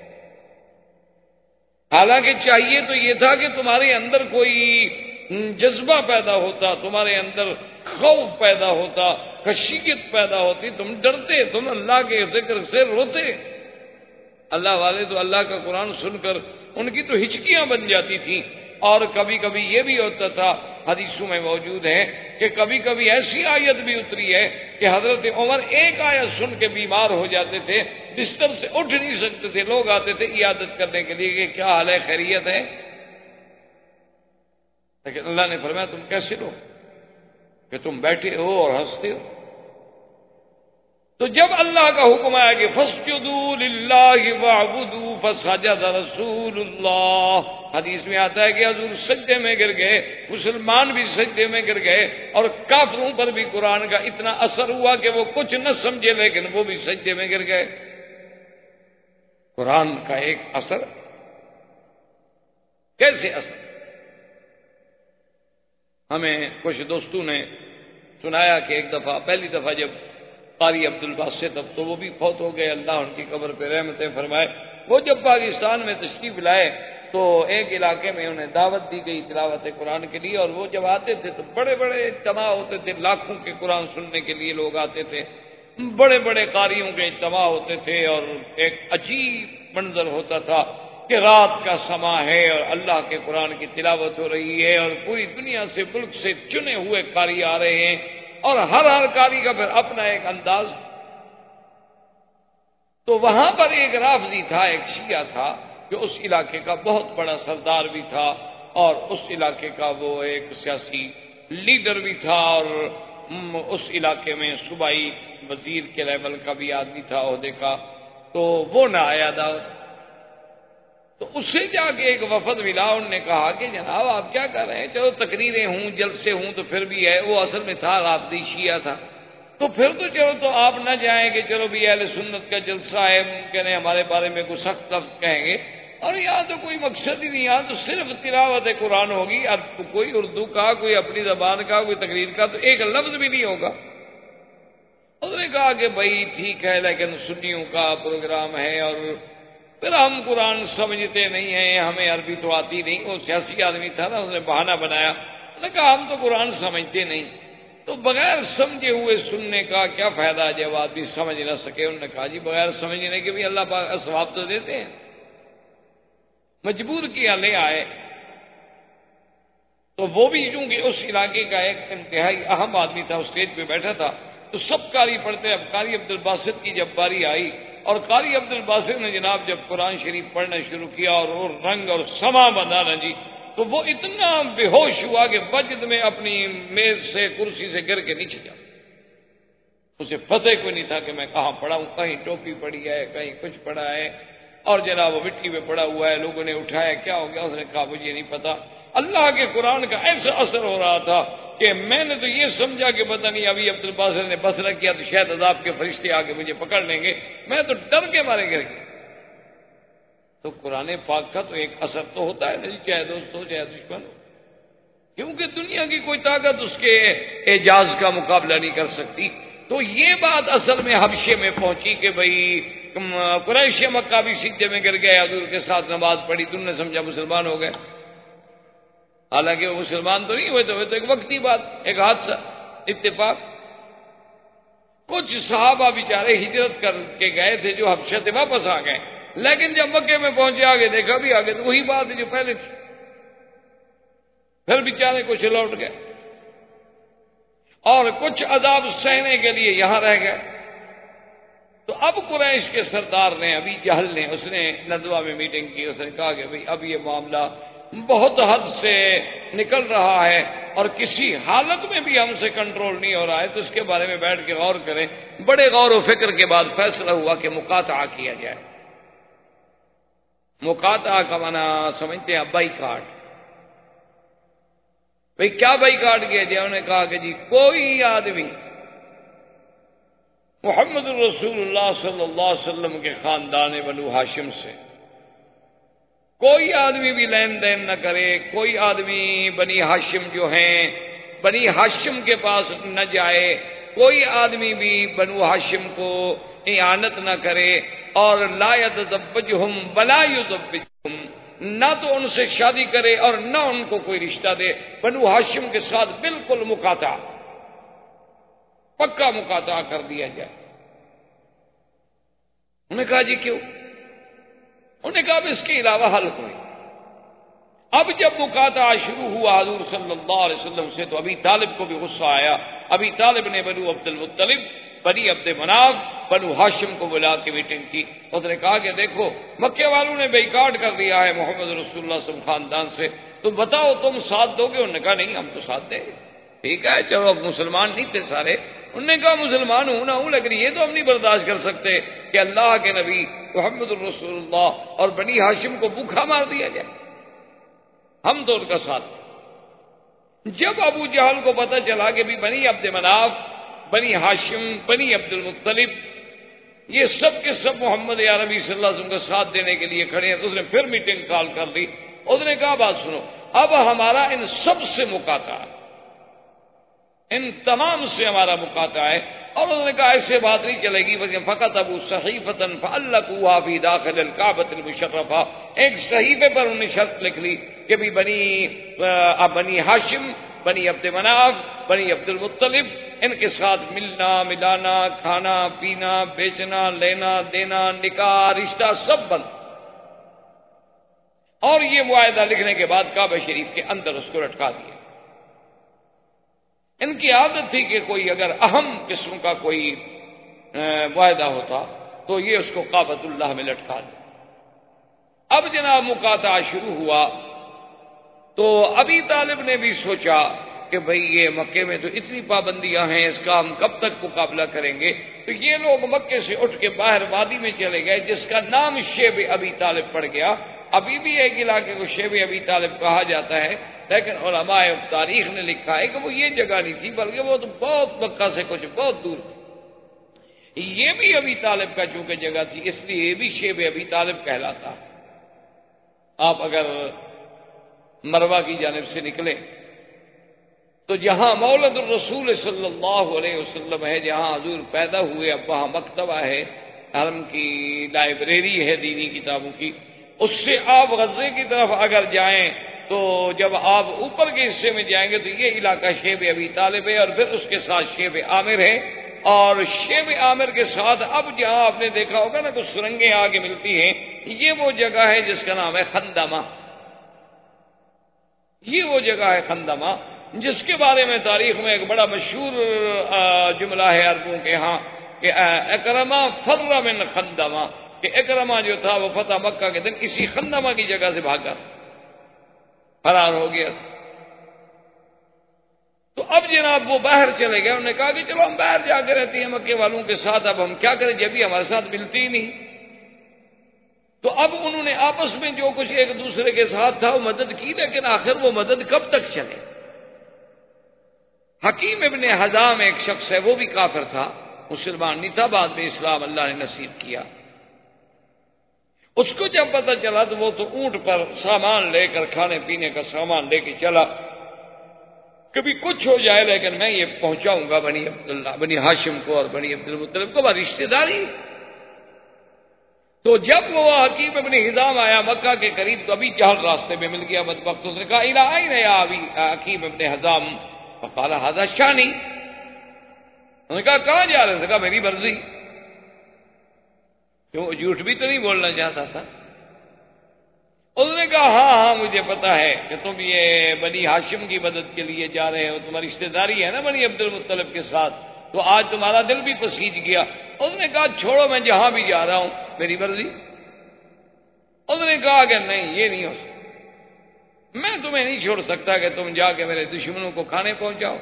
حالانکہ چاہیے تو یہ تھا کہ تمہارے اندر کوئی جذبہ پیدا ہوتا، تمہارے اندر خوف پیدا ہوتا، خشیت پیدا ہوتی، تم ڈرتے، تم اللہ کے ذکر سے روتے. اللہ والے تو اللہ کا قرآن سن کر ان کی تو ہچکیاں بن جاتی تھیں. اور کبھی کبھی یہ بھی ہوتا تھا، حدیثوں میں موجود ہے کہ کبھی کبھی ایسی آیت بھی اتری ہے کہ حضرت عمر ایک آیت سن کے بیمار ہو جاتے تھے، بستر سے اٹھ نہیں سکتے تھے، لوگ آتے تھے عیادت کرنے کے لیے کہ کیا حال ہے، خیریت ہے. لیکن اللہ نے فرمایا تم کیسے لو کہ تم بیٹھے ہو اور ہنستے ہو. تو جب اللہ کا حکم آیا کہ فاسجدوا للہ واعبدوا فسجد رسول اللہ، حدیث میں آتا ہے کہ حضور سجدے میں گر گئے، مسلمان بھی سجدے میں گر گئے، اور کافروں پر بھی قرآن کا اتنا اثر ہوا کہ وہ کچھ نہ سمجھے لیکن وہ بھی سجدے میں گر گئے. قرآن کا ایک اثر، کیسے اثر؟ ہمیں کچھ دوستوں نے سنایا کہ ایک دفعہ، پہلی دفعہ جب قاری عبد الباسط، اب تو وہ بھی فوت ہو گئے، اللہ ان کی قبر پہ رحمتیں فرمائے، وہ جب پاکستان میں تشریف لائے تو ایک علاقے میں انہیں دعوت دی گئی تلاوت قرآن کے لیے. اور وہ جب آتے تھے تو بڑے بڑے اجتماع ہوتے تھے، لاکھوں کے قرآن سننے کے لیے لوگ آتے تھے، بڑے بڑے قاریوں کے اجتماع ہوتے تھے. اور ایک عجیب منظر ہوتا تھا کہ رات کا سما ہے اور اللہ کے قرآن کی تلاوت ہو رہی ہے، اور پوری دنیا سے، ملک سے چنے ہوئے قاری آ رہے ہیں، اور ہر قاری کا پھر اپنا ایک انداز. تو وہاں پر ایک رافضی تھا، ایک شیعہ تھا، جو اس علاقے کا بہت بڑا سردار بھی تھا، اور اس علاقے کا وہ ایک سیاسی لیڈر بھی تھا، اور اس علاقے میں صوبائی وزیر کے لیول کا بھی آدمی تھا، عہدے کا. تو وہ نہ آیا دعوت. تو اس سے جا کے ایک وفد ملا، انہوں نے کہا کہ جناب آپ کیا کر رہے ہیں، چلو تقریریں ہوں، جلسے ہوں تو پھر بھی ہے. وہ اصل میں تھا رافضی شیعہ تھا. تو پھر تو چلو تو آپ نہ جائیں گے، چلو بھی اہل سنت کا جلسہ ہے، ممکن ہے ہمارے بارے میں کوئی سخت لفظ کہیں گے، اور یہاں تو کوئی مقصد ہی نہیں، یہاں تو صرف تلاوت قرآن ہوگی، کوئی اردو کا، کوئی اپنی زبان کا، کوئی تقریر کا تو ایک لفظ بھی نہیں ہوگا. اس نے کہا کہ بھائی ٹھیک ہے، لیکن سنیوں کا پروگرام ہے، اور پھر ہم قرآن سمجھتے نہیں ہیں، ہمیں عربی تو آتی نہیں. وہ سیاسی آدمی تھا نا، اس نے بہانہ بنایا، انہوں نے کہا ہم تو قرآن سمجھتے نہیں. تو بغیر سمجھے ہوئے سننے کا کیا فائدہ جب آدمی سمجھ نہ سکے. انہوں نے کہا جی بغیر سمجھنے کے بھی اللہ پاک ثواب تو دیتے ہیں. مجبور کیا لے آئے. تو وہ بھی چونکہ اس علاقے کا ایک انتہائی اہم آدمی تھا، اسٹیج پہ بیٹھا تھا، تو سب قاری پڑھتے. اب قاری عبد الباسط کی جب باری آئی، اور قاری عبد الباسط نے جناب جب قرآن شریف پڑھنا شروع کیا اور وہ رنگ اور سما بنا نا جی، تو وہ اتنا بے ہوش ہوا کہ بجد میں اپنی میز سے، کرسی سے گر کے نیچے جا. اسے پتہ کوئی نہیں تھا کہ میں کہاں پڑا ہوں، کہیں ٹوپی پڑی ہے، کہیں کچھ پڑا ہے، اور جناب وہ مٹی میں پڑا ہوا ہے، لوگوں نے اٹھایا، کیا ہو گیا؟ اس نے کہا مجھے نہیں پتا۔ اللہ کے قرآن کا ایسا اثر ہو رہا تھا کہ میں نے تو یہ سمجھا کہ پتہ نہیں ابھی عبد الباسط نے بصرہ کیا تو شاید عذاب کے فرشتے آ کے مجھے پکڑ لیں گے، میں تو ڈر کے مارے گر گیا۔ تو قرآن پاک کا تو ایک اثر تو ہوتا ہے نہیں، چاہے دوست ہو چاہے دشمن ہو، کیونکہ دنیا کی کوئی طاقت اس کے اعجاز کا مقابلہ نہیں کر سکتی۔ تو یہ بات اصل میں حبشے میں پہنچی کہ بھئی قریش مکہ بھی سجدے میں گر گئے، حضور کے ساتھ نماز پڑھی، تم نے سمجھا مسلمان ہو گئے، حالانکہ وہ مسلمان تو نہیں ہوئے تو ایک وقتی بات، ایک حادثہ، اتفاق۔ کچھ صحابہ بیچارے ہجرت کر کے گئے تھے جو حبشہ سے واپس آ گئے، لیکن جب مکے میں پہنچے آگے دیکھا بھی آگے تو وہی بات ہے جو پہلے تھی، پھر بیچارے کچھ لوٹ گئے اور کچھ عذاب سہنے کے لیے یہاں رہ گئے۔ تو اب قریش کے سردار نے، ابھی جہل نے، اس نے ندوہ میں میٹنگ کی، اس نے کہا کہ بھئی اب یہ معاملہ بہت حد سے نکل رہا ہے اور کسی حالت میں بھی ہم سے کنٹرول نہیں ہو رہا ہے، تو اس کے بارے میں بیٹھ کے غور کریں۔ بڑے غور و فکر کے بعد فیصلہ ہوا کہ مقاطعہ کیا جائے۔ مقاطعہ کا معنی سمجھتے ہیں بائی کاٹ۔ بھئی کیا بائی کاٹ کیا جائے؟ انہوں نے کہا کہ جی کوئی آدمی محمد الرسول اللہ صلی اللہ علیہ وسلم کے خاندان بنو ہاشم سے کوئی آدمی بھی لین دین نہ کرے، کوئی آدمی بنی ہاشم جو ہیں بنی ہاشم کے پاس نہ جائے، کوئی آدمی بھی بنو ہاشم کو اعانت نہ کرے، اور لا یتزوجہم ولا یزوجہم، نہ تو ان سے شادی کرے اور نہ ان کو کوئی رشتہ دے۔ بنو ہاشم کے ساتھ بالکل مقاطعہ، پکا مقاطعہ کر دیا جائے۔ انہوں نے کہا جی کیوں؟ انہوں نے کہا اب اس کے علاوہ حل کوئی۔ اب جب مقاطعہ شروع ہوا حضور صلی اللہ علیہ وسلم سے تو ابی طالب کو بھی غصہ آیا۔ ابی طالب نے بنو عبد المطلب، بنی عبد مناف، بنو ہاشم کو بلا کے میٹنگ کی۔ اس نے کہا کہ دیکھو مکے والوں نے بیکاٹ کر دیا ہے محمد رسول اللہ صلی اللہ علیہ وسلم خاندان سے، تو بتاؤ تم ساتھ دو گے؟ انہوں نے کہا نہیں ہم تو ساتھ دیں گے۔ ٹھیک ہے چلو، اب مسلمان نہیں تھے سارے، انہوں نے کہا مسلمان ہوں نہ ہوں لیکن یہ تو ہم نہیں برداشت کر سکتے کہ اللہ کے نبی محمد الرسول اللہ اور بنی ہاشم کو بھوکا مار دیا جائے، ہم تو ان کا ساتھ۔ جب ابو جہل کو پتہ چلا کہ بھی بنی عبد مناف، بنی ہاشم، بنی عبد المطلب یہ سب کے سب محمد عربی صلی اللہ علیہ وسلم کا ساتھ دینے کے لیے کھڑے ہیں، تو اس نے پھر میٹنگ کال کر لی۔ اس نے کہا بات سنو، اب ہمارا ان سب سے مقاطعہ ہے، ان تمام سے ہمارا مقاطعہ ہے۔ اور انہوں نے کہا ایسے بات نہیں چلے گی، بلکہ فقط ابو صحیفۃ فعلقوها فی داخل الکعبۃ المشرفہ، ایک صحیفے پر انہوں نے شرط لکھ لی کہ بھی بنی ہاشم، بنی عبد مناف، بنی عبد المطلب ان کے ساتھ ملنا ملانا، کھانا پینا، بیچنا لینا دینا، نکاح رشتہ سب بند۔ اور یہ معاہدہ لکھنے کے بعد کعبہ شریف کے اندر اس کو لٹکا دیا۔ ان کی عادت تھی کہ کوئی اگر اہم قسم کا کوئی معاہدہ ہوتا تو یہ اس کو کعبۃ اللہ میں لٹکا دے۔ اب جناب مقاطعہ شروع ہوا تو ابی طالب نے بھی سوچا کہ بھئی یہ مکے میں تو اتنی پابندیاں ہیں، اس کا ہم کب تک مقابلہ کریں گے؟ تو یہ لوگ مکے سے اٹھ کے باہر وادی میں چلے گئے جس کا نام شیب ابی طالب پڑ گیا۔ ابھی بھی ایک علاقے کو شیب ابی طالب کہا جاتا ہے، لیکن علماء تاریخ نے لکھا ہے کہ وہ یہ جگہ نہیں تھی بلکہ وہ تو بہت مکہ سے کچھ بہت دور تھی۔ یہ بھی ابی طالب کا چونکہ جگہ تھی اس لیے یہ بھی شیب ابی طالب کہلاتا۔ آپ اگر مروہ کی جانب سے نکلیں تو جہاں مولد الرسول صلی اللہ علیہ وسلم ہے، جہاں حضور پیدا ہوئے، اب وہاں مکتبہ ہے، حرم کی لائبریری ہے دینی کتابوں کی۔ اس سے آپ غزے کی طرف اگر جائیں تو جب آپ اوپر کے حصے میں جائیں گے تو یہ علاقہ شیب ابی طالب ہے، اور پھر اس کے ساتھ شیب عامر ہے، اور شیب عامر کے ساتھ اب جہاں آپ نے دیکھا ہوگا نا کچھ سرنگیں آگے ملتی ہیں، یہ وہ جگہ ہے جس کا نام ہے خندمہ۔ یہ وہ جگہ ہے خندمہ جس کے بارے میں تاریخ میں ایک بڑا مشہور جملہ ہے عربوں کے ہاں کہ اکرمہ فر من خندمہ، کہ اکرمہ جو تھا وہ فتح مکہ کے دن اسی خندمہ کی جگہ سے بھاگا تھا، فرار ہو گیا۔ تو اب جناب وہ باہر چلے گئے، انہوں نے کہا کہ چلو ہم باہر جا کے رہتے ہیں مکے والوں کے ساتھ، اب ہم کیا کریں جب بھی ہمارے ساتھ ملتی ہی نہیں۔ تو اب انہوں نے آپس میں جو کچھ ایک دوسرے کے ساتھ تھا وہ مدد کی، لیکن آخر وہ مدد کب تک چلے؟ حکیم ابن حزام ایک شخص ہے، وہ بھی کافر تھا، مسلمان نہیں تھا، بعد میں اسلام اللہ نے نصیب کیا۔ اس کو جب پتہ چلا تو وہ تو اونٹ پر سامان لے کر، کھانے پینے کا سامان لے کے چلا، کبھی کچھ ہو جائے لیکن میں یہ پہنچاؤں گا بنی عبداللہ، بنی ہاشم کو اور بنی عبد المطلب کو، بڑی رشتہ داری۔ تو جب وہ حکیم ابن حزام آیا مکہ کے قریب تو ابھی جہل راستے میں مل گیا بدبخت، اس نے کہا الی این یا ابی حکیم ابن حزام، فقال ھذا شانی، انہوں نے کہا کہاں جا رہے ہیں؟ کہا میری مرضی۔ کیوں جھوٹ بھی تو نہیں بولنا چاہتا تھا؟ انہوں نے کہا ہاں ہاں مجھے پتا ہے کہ تم یہ بنی ہاشم کی مدد کے لیے جا رہے ہو، تمہاری رشتہ داری ہے نا بنی عبد المطلب کے ساتھ، تو آج تمہارا دل بھی پسیج گیا۔ انہوں نے کہا چھوڑو، میں جہاں بھی جا رہا ہوں میری مرضی۔ انہوں نے کہا کہ نہیں یہ نہیں ہو سکتا، میں تمہیں نہیں چھوڑ سکتا کہ تم جا کے میرے دشمنوں کو کھانے پہنچاؤ۔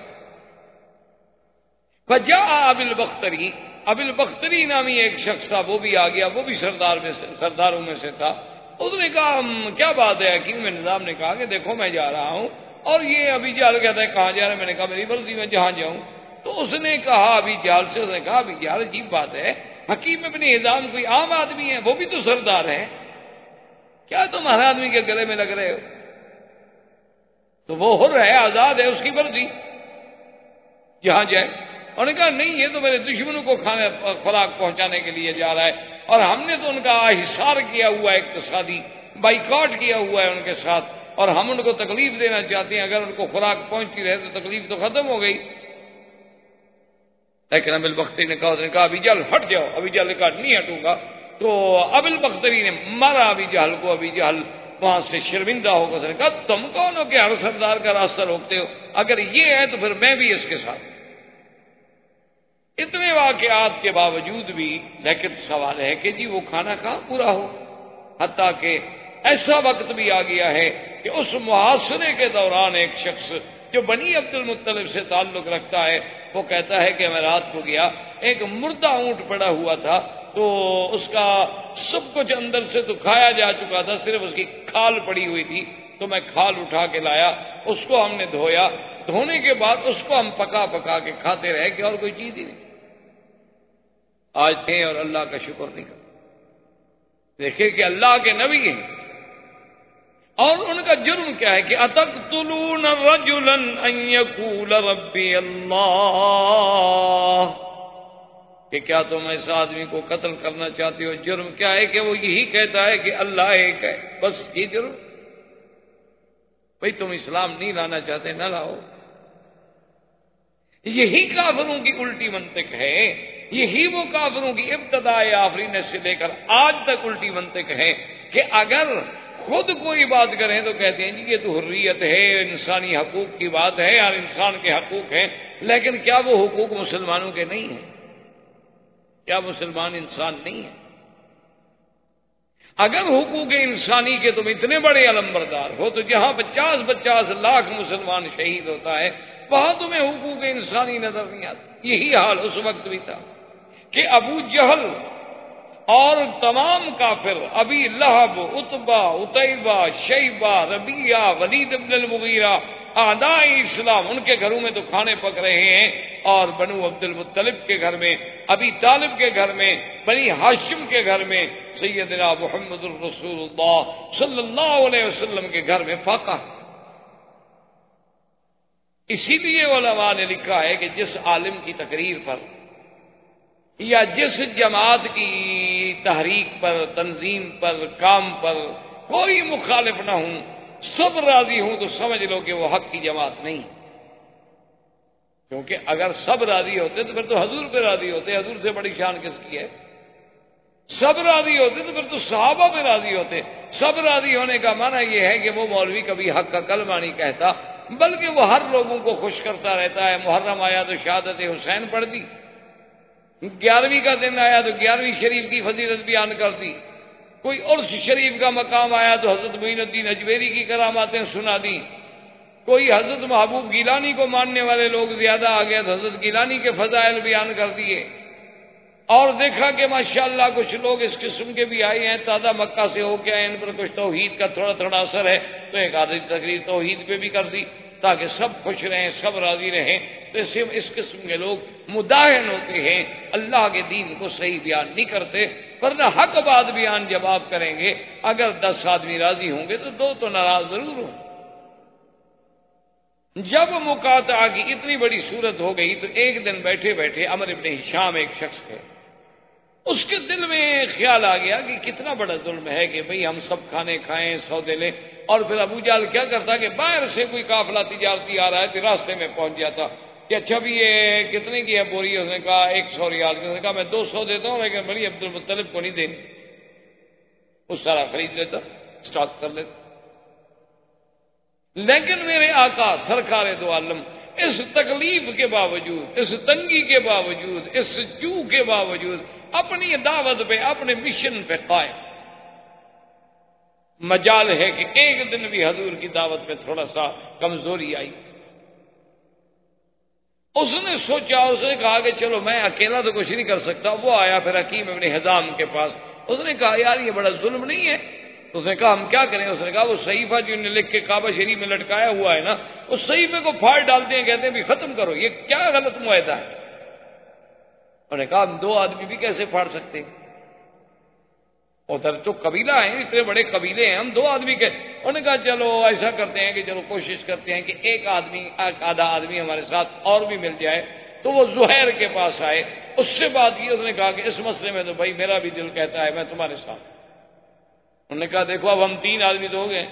فجاء ابو البختری، ابو البختری نامی ایک شخص تھا، وہ بھی آ گیا، وہ بھی سرداروں میں سے تھا۔ اس نے کہا کیا بات ہے؟ حکیم نظام نے کہا کہ دیکھو میں جا رہا ہوں، اور یہ ابھی جال کہتا ہے کہاں جا رہا ہے؟ میں نے کہا میری مرضی، میں جہاں جاؤں۔ تو اس نے کہا ابھی جال سے، اس نے کہا ابھی جال عجیب بات ہے، حکیم ابن حزام کوئی عام آدمی ہے، وہ بھی تو سردار ہے، کیا تم ہر آدمی کے گلے میں لگ رہے ہو؟ تو وہ حر ہے، آزاد ہے، اس کی مرضی جہاں جائے۔ انہوں نے کہا نہیں یہ تو میرے دشمنوں کو کھانے خوراک پہنچانے کے لیے جا رہا ہے، اور ہم نے تو ان کا حصار کیا ہوا ہے، اقتصادی بائیکاٹ کیا ہوا ہے ان کے ساتھ، اور ہم ان کو تکلیف دینا چاہتے ہیں، اگر ان کو خوراک پہنچتی رہے تو تکلیف تو ختم ہو گئی۔ لیکن ابو البختری نے کہا، اس نے کہا ابھی جہل ہٹ جاؤ، ابھی جہل نے کہا نہیں ہٹوں گا۔ تو ابو البختری نے مارا ابھی جہل کو، ابھی جہل وہاں سے شرمندہ ہو کر اس نے کہا تم کون ہو کہ ہر سردار کا راستہ روکتے ہو؟ اگر یہ ہے تو پھر میں بھی اس کے ساتھ۔ اتنے واقعات کے باوجود بھی لیکن سوال ہے کہ جی وہ کھانا کہاں پورا ہو، حتیٰ کہ ایسا وقت بھی آ گیا ہے کہ اس محاصرے کے دوران ایک شخص جو بنی عبد المطلب سے تعلق رکھتا ہے وہ کہتا ہے کہ میں رات کو گیا، ایک مردہ اونٹ پڑا ہوا تھا، تو اس کا سب کچھ اندر سے تو کھایا جا چکا تھا، صرف اس کی کھال پڑی ہوئی تھی، تو میں کھال اٹھا کے لایا، اس کو ہم نے دھویا، دھونے کے بعد اس کو ہم پکا پکا کے کھاتے رہے کہ اور کوئی چیز ہی نہیں۔ آج تھے اور اللہ کا شکر نہیں کرتے، دیکھیں کہ اللہ کے نبی ہیں، اور ان کا جرم کیا ہے کہ اتقتلون رجلا ان یقول ربی اللہ، کہ کیا تم ایسا آدمی کو قتل کرنا چاہتے ہو؟ جرم کیا ہے کہ وہ یہی کہتا ہے کہ اللہ ایک ہے، بس یہ جرم۔ بھئی تم اسلام نہیں لانا چاہتے نہ لاؤ، یہی کافروں کی الٹی منطق ہے، یہی وہ کافروں کی ابتداء آفرینت سے لے کر آج تک الٹی منطق ہے کہ اگر خود کوئی بات کریں تو کہتے ہیں جی یہ تو حریت ہے، انسانی حقوق کی بات ہے، اور انسان کے حقوق ہیں، لیکن کیا وہ حقوق مسلمانوں کے نہیں ہیں؟ کیا مسلمان انسان نہیں ہے؟ اگر حقوق انسانی کے تم اتنے بڑے علمبردار ہو تو جہاں 50 لاکھ مسلمان شہید ہوتا ہے وہاں تمہیں حقوق انسانی نظر نہیں آتا۔ یہی حال اس وقت بھی تھا کہ ابو جہل اور تمام کافر، ابی لہب، عتبہ، عتیبہ، شیبہ، ربیعہ، ولید بن المغیرہ، اعداء اسلام، ان کے گھروں میں تو کھانے پک رہے ہیں، اور بنو عبد المطلب کے گھر میں، ابی طالب کے گھر میں، بنی ہاشم کے گھر میں، سیدنا محمد الرسول اللہ صلی اللہ علیہ وسلم کے گھر میں فاقہ۔ اسی لیے علماء نے لکھا ہے کہ جس عالم کی تقریر پر یا جس جماعت کی تحریک پر، تنظیم پر، کام پر کوئی مخالف نہ ہوں، سب راضی ہوں، تو سمجھ لو کہ وہ حق کی جماعت نہیں، کیونکہ اگر سب راضی ہوتے تو پھر تو حضور پہ راضی ہوتے، حضور سے بڑی شان کس کی ہے؟ سب راضی ہوتے تو پھر تو صحابہ پہ راضی ہوتے۔ سب راضی ہونے کا معنی یہ ہے کہ وہ مولوی کبھی حق کا کلمہ نہیں کہتا، بلکہ وہ ہر لوگوں کو خوش کرتا رہتا ہے۔ محرم آیا تو شہادت حسین پڑھ دی، 11ویں کا دن آیا تو 11ویں شریف کی فضیلت بیان کر دی، کوئی عرس شریف کا مقام آیا تو حضرت معین الدین اجمیری کی کراماتیں سنا دی، کوئی حضرت محبوب گیلانی کو ماننے والے لوگ زیادہ آ گئے تو حضرت گیلانی کے فضائل بیان کر دیے، اور دیکھا کہ ماشاءاللہ کچھ لوگ اس قسم کے بھی آئے ہیں، تازہ مکہ سے ہو کے آئے، ان پر کچھ توحید کا تھوڑا تھوڑا اثر ہے، تو ایک آدھی تقریر توحید پہ بھی کر دی تاکہ سب خوش رہیں، سب راضی رہیں۔ تو اس قسم کے لوگ مداہن ہوتے ہیں، اللہ کے دین کو صحیح بیان نہیں کرتے، ورنہ حق بات بیان جب آپ کریں گے، اگر 10 آدمی راضی ہوں گے تو 2 تو ناراض ضرور ہوں۔ جب مقاطعہ کی اتنی بڑی صورت ہو گئی تو ایک دن بیٹھے بیٹھے عمرو بن ہشام ایک شخص تھے، اس کے دل میں خیال آ گیا کہ کتنا بڑا ظلم ہے کہ بھئی ہم سب کھانے کھائیں، سودے لیں، اور پھر ابو جہل کیا کرتا کہ باہر سے کوئی قافلہ تجارتی آ رہا ہے تو راستے میں پہنچ جاتا کہ اچھا بھی یہ کتنے کی ہے بوری؟ اس نے کہا 100 ریال کی۔ اس نے کہا میں 200 دیتا ہوں، لیکن بڑی عبد المطلب کو نہیں دینی۔ وہ سارا خرید لیتا، اسٹاک کر لیتا۔ لیکن میرے آقا سرکار دو عالم اس تکلیف کے باوجود، اس تنگی کے باوجود، اس جو کے باوجود اپنی دعوت پہ، اپنے مشن پہ قائم۔ مجال ہے کہ ایک دن بھی حضور کی دعوت پہ تھوڑا سا کمزوری آئی، اس نے سوچا، اس نے کہا کہ چلو میں اکیلا تو کچھ نہیں کر سکتا۔ وہ آیا پھر حکیم ابن حزام کے پاس، اس نے کہا یار یہ بڑا ظلم نہیں ہے؟ اس نے کہا ہم کیا کریں؟ اس نے کہا وہ صحیفہ جو انہوں نے لکھ کے کعبہ شریف میں لٹکایا ہوا ہے نا، اس صحیفے کو پھاڑ ڈالتے ہیں، کہتے ہیں بھی ختم کرو، یہ کیا غلط معاہدہ ہے؟ انہوں نے کہا ہم 2 آدمی بھی کیسے پھاڑ سکتے ہیں؟ ادھر تو قبیلہ ہیں، اتنے بڑے قبیلے ہیں، ہم 2 آدمی کے۔ انہوں نے کہا چلو ایسا کرتے ہیں کہ چلو کوشش کرتے ہیں کہ ایک آدھا آدمی ہمارے ساتھ اور بھی مل جائے۔ تو وہ زہیر کے پاس آئے، اس سے بات کی، اس نے کہا کہ اس مسئلے میں تو بھائی میرا بھی دل کہتا ہے میں تمہارے ساتھ۔ انہوں نے کہا دیکھو اب ہم 3 آدمی تو ہو گئے،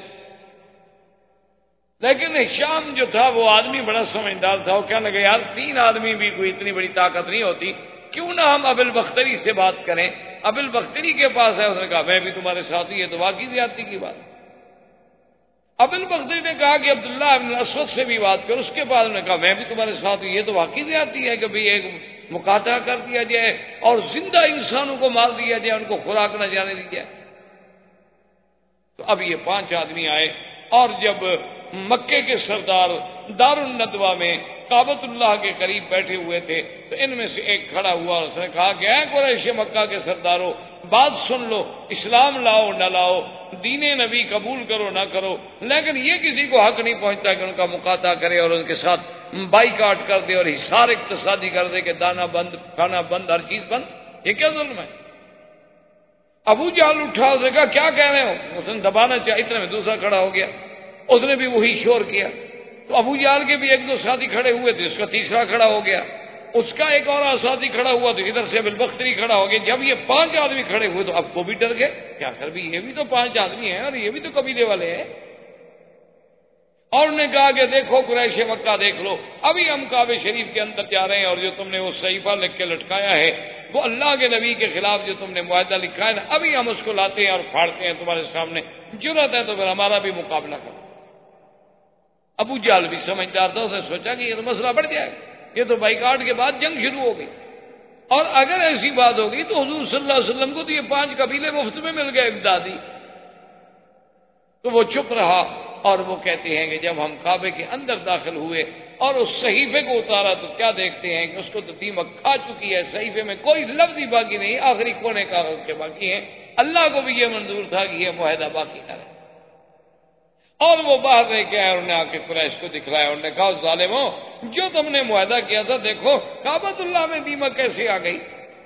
لیکن ہشام جو تھا وہ آدمی بڑا سمجھدار تھا، وہ کہنے لگا یار 3 آدمی بھی کوئی اتنی بڑی طاقت نہیں ہوتی، کیوں نہ ہم ابو البختری سے بات کریں؟ ابو البختری کے پاس ہے، اس نے کہا میں بھی تمہارے ساتھ ہوں، یہ تو واقعی زیادتی کی بات۔ ابو البختری نے کہا کہ عبداللہ بن اسود سے بھی بات کرو، اس کے بعد انہوں نے کہا میں بھی تمہارے ساتھ ہوں، یہ تو واقعی زیادتی ہے کہ بھئی ایک مقاطعہ کر دیا جائے اور زندہ انسانوں کو مار دیا جائے، ان کو خوراک نہ جانے دی جائے۔ تو اب یہ 5 آدمی آئے، اور جب مکے کے سردار دار الندوہ میں کعبۃ اللہ کے قریب بیٹھے ہوئے تھے تو ان میں سے ایک کھڑا ہوا اور اس نے کہا کہ اے قریش مکہ کے سرداروں، بات سن لو، اسلام لاؤ نہ لاؤ، دین نبی قبول کرو نہ کرو، لیکن یہ کسی کو حق نہیں پہنچتا کہ ان کا مقاطعہ کرے اور ان کے ساتھ بائیکاٹ کر دے اور حصار اقتصادی کر دے کہ دانا بند، کھانا بند، ہر چیز بند۔ یہ کیا ظلم ہے؟ ابو جہل اٹھا، اس نے کہا کیا کہہ رہے ہو؟ اس نے دبانا چاہا، اتنے میں دوسرا کھڑا ہو گیا، اس نے بھی وہی شور کیا۔ تو ابو جہل کے بھی 1-2 ساتھی کھڑے ہوئے تھے، اس کا تیسرا کھڑا ہو گیا، اس کا ایک اور ساتھی کھڑا ہوا تو ادھر سے ابو البختری کھڑا ہو گیا۔ جب یہ 5 آدمی کھڑے ہوئے تو اب وہ بھی ڈر گئے، کیا کر بھی یہ بھی تو 5 آدمی ہیں اور یہ بھی تو قبیلے والے ہیں۔ اور انہوں نے کہا کہ دیکھو قریش مکہ دیکھ لو، ابھی ہم کعبہ شریف کے اندر جا رہے ہیں اور جو تم نے وہ صحیفہ لکھ کے لٹکایا ہے، وہ اللہ کے نبی کے خلاف جو تم نے معاہدہ لکھا ہے نا، ابھی ہم اس کو لاتے ہیں اور پھاڑتے ہیں تمہارے سامنے، جرأت ہے تو پھر ہمارا بھی مقابلہ کرو۔ ابو جہل بھی سمجھدار تھا، اس نے سوچا کہ یہ تو مسئلہ بڑھ جائے گا، یہ تو بائیکاٹ کے بعد جنگ شروع ہو گئی، اور اگر ایسی بات ہوگی تو حضور صلی اللہ علیہ وسلم کو تو یہ 5 قبیلے مفت میں مل گئے امدادی۔ تو وہ چپ رہا، اور وہ کہتے ہیں کہ جب ہم کعبے کے اندر داخل ہوئے اور اس صحیفے کو اتارا تو کیا دیکھتے ہیں کہ اس کو تو دیمک کھا چکی ہے، صحیفے میں کوئی لفظ ہی باقی نہیں، آخری کونے کاغذ کے باقی ہیں۔ اللہ کو بھی یہ منظور تھا کہ یہ معاہدہ باقی نہ رہے، اور وہ باہر رہ کے آئے، انہوں نے آ کے قریش کو دکھلایا، انہوں نے کہا ظالموں، جو تم نے معاہدہ کیا تھا دیکھو کعبۃ اللہ میں دیمک کیسے آ گئی،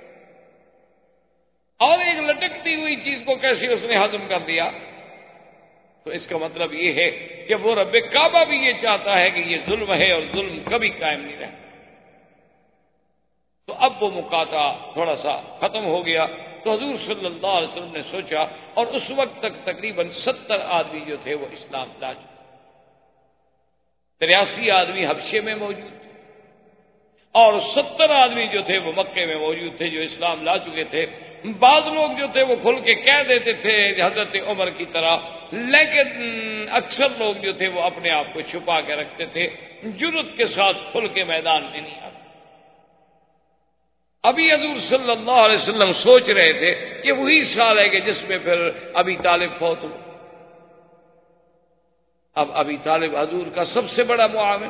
اور ایک لٹکتی ہوئی چیز کو کیسے اس نے ہضم کر دیا۔ تو اس کا مطلب یہ ہے کہ وہ رب کعبہ بھی یہ چاہتا ہے کہ یہ ظلم ہے اور ظلم کبھی قائم نہیں رہے۔ تو اب وہ مقاطعہ تھوڑا سا ختم ہو گیا، تو حضور صلی اللہ علیہ وسلم نے سوچا، اور اس وقت تک تقریباً 70 آدمی جو تھے وہ اسلام لا چکے، 83 آدمی حبشے میں موجود تھے، اور 70 آدمی جو تھے وہ مکے میں موجود تھے جو اسلام لا چکے تھے۔ بعض لوگ جو تھے وہ کھل کے کہہ دیتے تھے حضرت عمر کی طرح، لیکن اکثر لوگ جو تھے وہ اپنے آپ کو چھپا کے رکھتے تھے، جرأت کے ساتھ کھل کے میدان میں نہیں آتے۔ ابھی حضور صلی اللہ علیہ وسلم سوچ رہے تھے کہ وہی سال ہے کہ جس میں پھر ابی طالب فوت ہو، اب ابی طالب حضور کا سب سے بڑا معاون،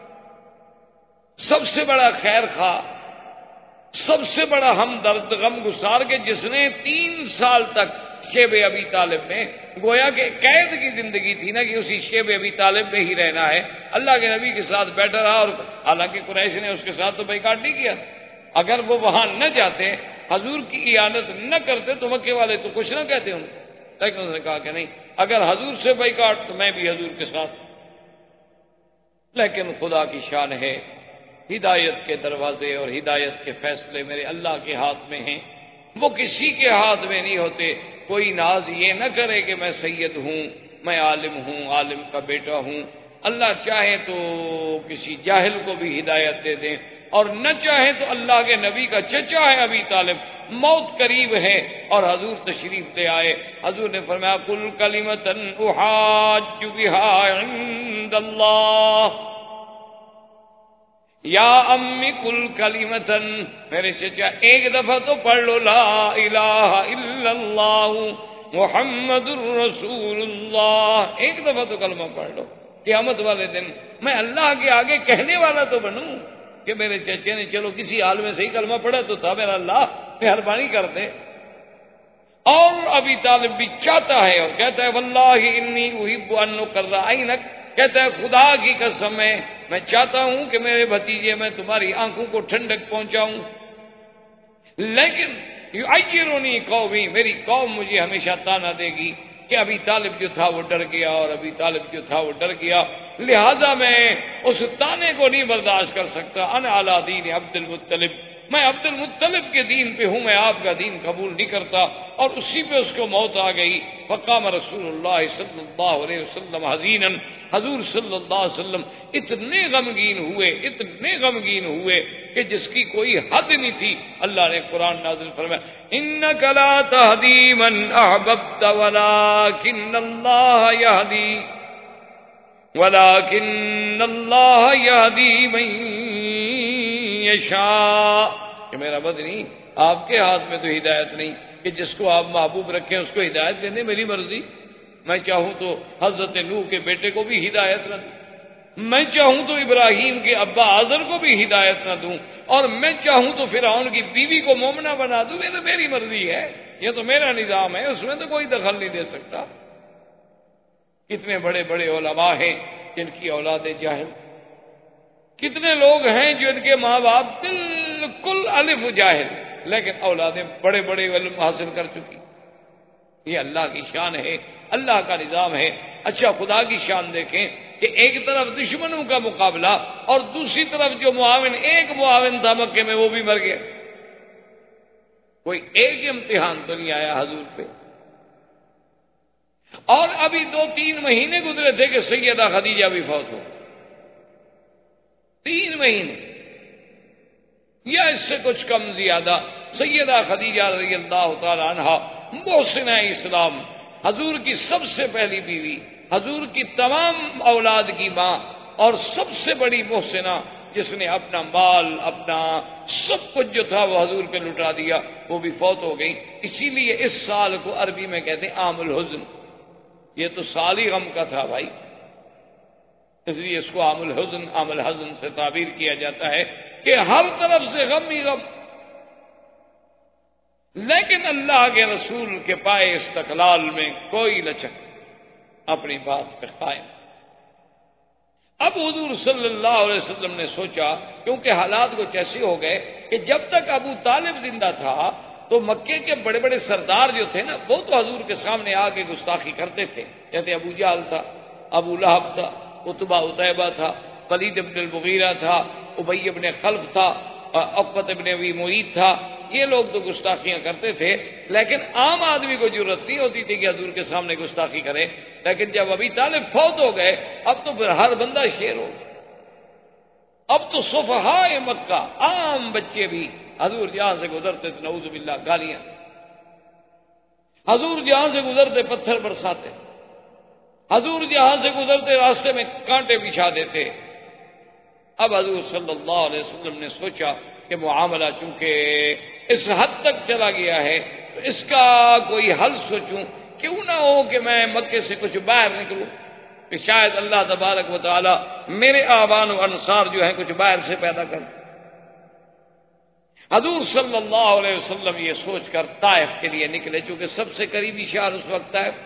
سب سے بڑا خیر خواہ، سب سے بڑا ہمدرد، غم گسار کے جس نے 3 سال تک شیب ابی طالب میں گویا کہ قید کی زندگی تھی نا کہ اسی شیب ابی طالب میں ہی رہنا ہے، اللہ کے نبی کے ساتھ بیٹھا رہا، اور حالانکہ قریش نے اس کے ساتھ تو بائیکاٹ نہیں کیا، اگر وہ وہاں نہ جاتے، حضور کی اعانت نہ کرتے تو مکے والے تو کچھ نہ کہتے ہوں، لیکن انہوں نے کہا کہ نہیں، اگر حضور سے بائیکاٹ تو میں بھی حضور کے ساتھ۔ لیکن خدا کی شان ہے، ہدایت کے دروازے اور ہدایت کے فیصلے میرے اللہ کے ہاتھ میں ہیں، وہ کسی کے ہاتھ میں نہیں ہوتے۔ کوئی ناز یہ نہ کرے کہ میں سید ہوں، میں عالم ہوں، عالم کا بیٹا ہوں، اللہ چاہے تو کسی جاہل کو بھی ہدایت دے دیں، اور نہ چاہے تو اللہ کے نبی کا چچا ہے ابی طالب، موت قریب ہے اور حضور تشریف لے آئے، حضور نے فرمایا کل کلمۃ احاج بہا عند اللہ یا امی کل کلمۃ، میرے چچا ایک دفعہ تو پڑھ لو لا الہ الا اللہ محمد الرسول اللہ، ایک دفعہ تو کلمہ پڑھ لو، قیامت والے دن میں اللہ کے آگے کہنے والا تو بنوں کہ میرے چچے نے چلو کسی حال میں صحیح کلمہ پڑھا تو تھا، میرا اللہ مہربانی کرتے۔ اور ابی طالب بھی چاہتا ہے اور کہتا ہے واللہ انی احب ان اقرعینک، کہتا ہے خدا کی قسم ہے میں چاہتا ہوں کہ میرے بھتیجے میں تمہاری آنکھوں کو ٹھنڈک پہنچاؤں، لیکن یعیرنی قومی، میری قوم مجھے ہمیشہ تانا دے گی کہ ابی طالب جو تھا وہ ڈر گیا، اور ابی طالب جو تھا وہ ڈر گیا، لہذا میں اس تانے کو نہیں برداشت کر سکتا۔ انا علی دین عبد المطلب، میں عبد المطلب کے دین پہ ہوں، میں آپ کا دین قبول نہیں کرتا، اور اسی پہ اس کو موت آ گئی۔ فقام رسول اللہ صلی اللہ علیہ وسلم حزینا، حضور صلی اللہ علیہ وسلم اتنے غمگین ہوئے کہ جس کی کوئی حد نہیں تھی۔ اللہ نے قرآن نازل فرمایا انک لا تہدی من احببت ولکن اللہ یہدی من یشاء، کہ میرا بدنی آپ کے ہاتھ میں تو ہدایت نہیں کہ جس کو آپ محبوب رکھیں اس کو ہدایت دینے میری مرضی، میں چاہوں تو حضرت نوح کے بیٹے کو بھی ہدایت نہ دوں، میں چاہوں تو ابراہیم کے ابا آزر کو بھی ہدایت نہ دوں، اور میں چاہوں تو فرعون کی بیوی کو مومنہ بنا دوں، یہ تو میری مرضی ہے، یہ تو میرا نظام ہے، اس میں تو کوئی دخل نہیں دے سکتا۔ کتنے بڑے بڑے علماء ہیں جن کی اولاد جاہل، کتنے لوگ ہیں جو ان کے ماں باپ بالکل الف جاہل لیکن اولادیں بڑے بڑے علم حاصل کر چکی۔ یہ اللہ کی شان ہے، اللہ کا نظام ہے۔ اچھا خدا کی شان دیکھیں کہ ایک طرف دشمنوں کا مقابلہ اور دوسری طرف جو معاون، ایک معاون تھا مکے میں وہ بھی مر گیا، کوئی ایک امتحان تو نہیں آیا حضور پہ۔ اور ابھی 2-3 مہینے گزرے تھے کہ سیدہ خدیجہ بھی فوت ہو، 3 مہینے یا اس سے کچھ کم زیادہ۔ سیدہ خدیجہ رضی اللہ تعالی عنہا محسنہ اسلام، حضور کی سب سے پہلی بیوی، حضور کی تمام اولاد کی ماں، اور سب سے بڑی محسنہ، جس نے اپنا مال، اپنا سب کچھ جو تھا وہ حضور پہ لٹا دیا، وہ بھی فوت ہو گئی۔ اسی لیے اس سال کو عربی میں کہتے ہیں عام الحزن، یہ تو سال ہی غم کا تھا بھائی، اس لیے اس کو عام الحزن، عام الحزن سے تعبیر کیا جاتا ہے کہ ہر طرف سے غم ہی غم۔ لیکن اللہ کے رسول کے پائے استقلال میں کوئی لچک، اپنی بات پہ قائم۔ اب حضور صلی اللہ علیہ وسلم نے سوچا، کیونکہ حالات کچھ ایسے ہو گئے کہ جب تک ابو طالب زندہ تھا تو مکے کے بڑے بڑے سردار جو تھے نا، وہ تو حضور کے سامنے آ کے گستاخی کرتے تھے، جیسے ابو جہل تھا، ابو لہب تھا، عتبہ عتیبہ تھا، ولید بن المغیرہ تھا، ابی بن خلف تھا، عقبۃ بن ابی معیط تھا، یہ لوگ تو گستاخیاں کرتے تھے، لیکن عام آدمی کو ضرورت نہیں ہوتی تھی کہ حضور کے سامنے گستاخی کرے۔ لیکن جب ابی طالب فوت ہو گئے اب تو پھر ہر بندہ شیر ہو گیا، اب تو صفحائے مکہ، عام بچے بھی حضور جہاں سے گزرتے تھے نعوذ باللہ گالیاں، حضور جہاں سے گزرتے پتھر برساتے، حضور جہاں سے گزرتے راستے میں کانٹے بچھا دیتے۔ اب حضور صلی اللہ علیہ وسلم نے سوچا کہ معاملہ چونکہ اس حد تک چلا گیا ہے تو اس کا کوئی حل سوچوں، کیوں نہ ہو کہ میں مکے سے کچھ باہر نکلوں۔ کہ شاید اللہ تبارک و تعالی میرے آبان و انصار جو ہیں کچھ باہر سے پیدا کر. حضور صلی اللہ علیہ وسلم یہ سوچ کر طائف کے لیے نکلے، چونکہ سب سے قریبی شہر اس وقت طائف،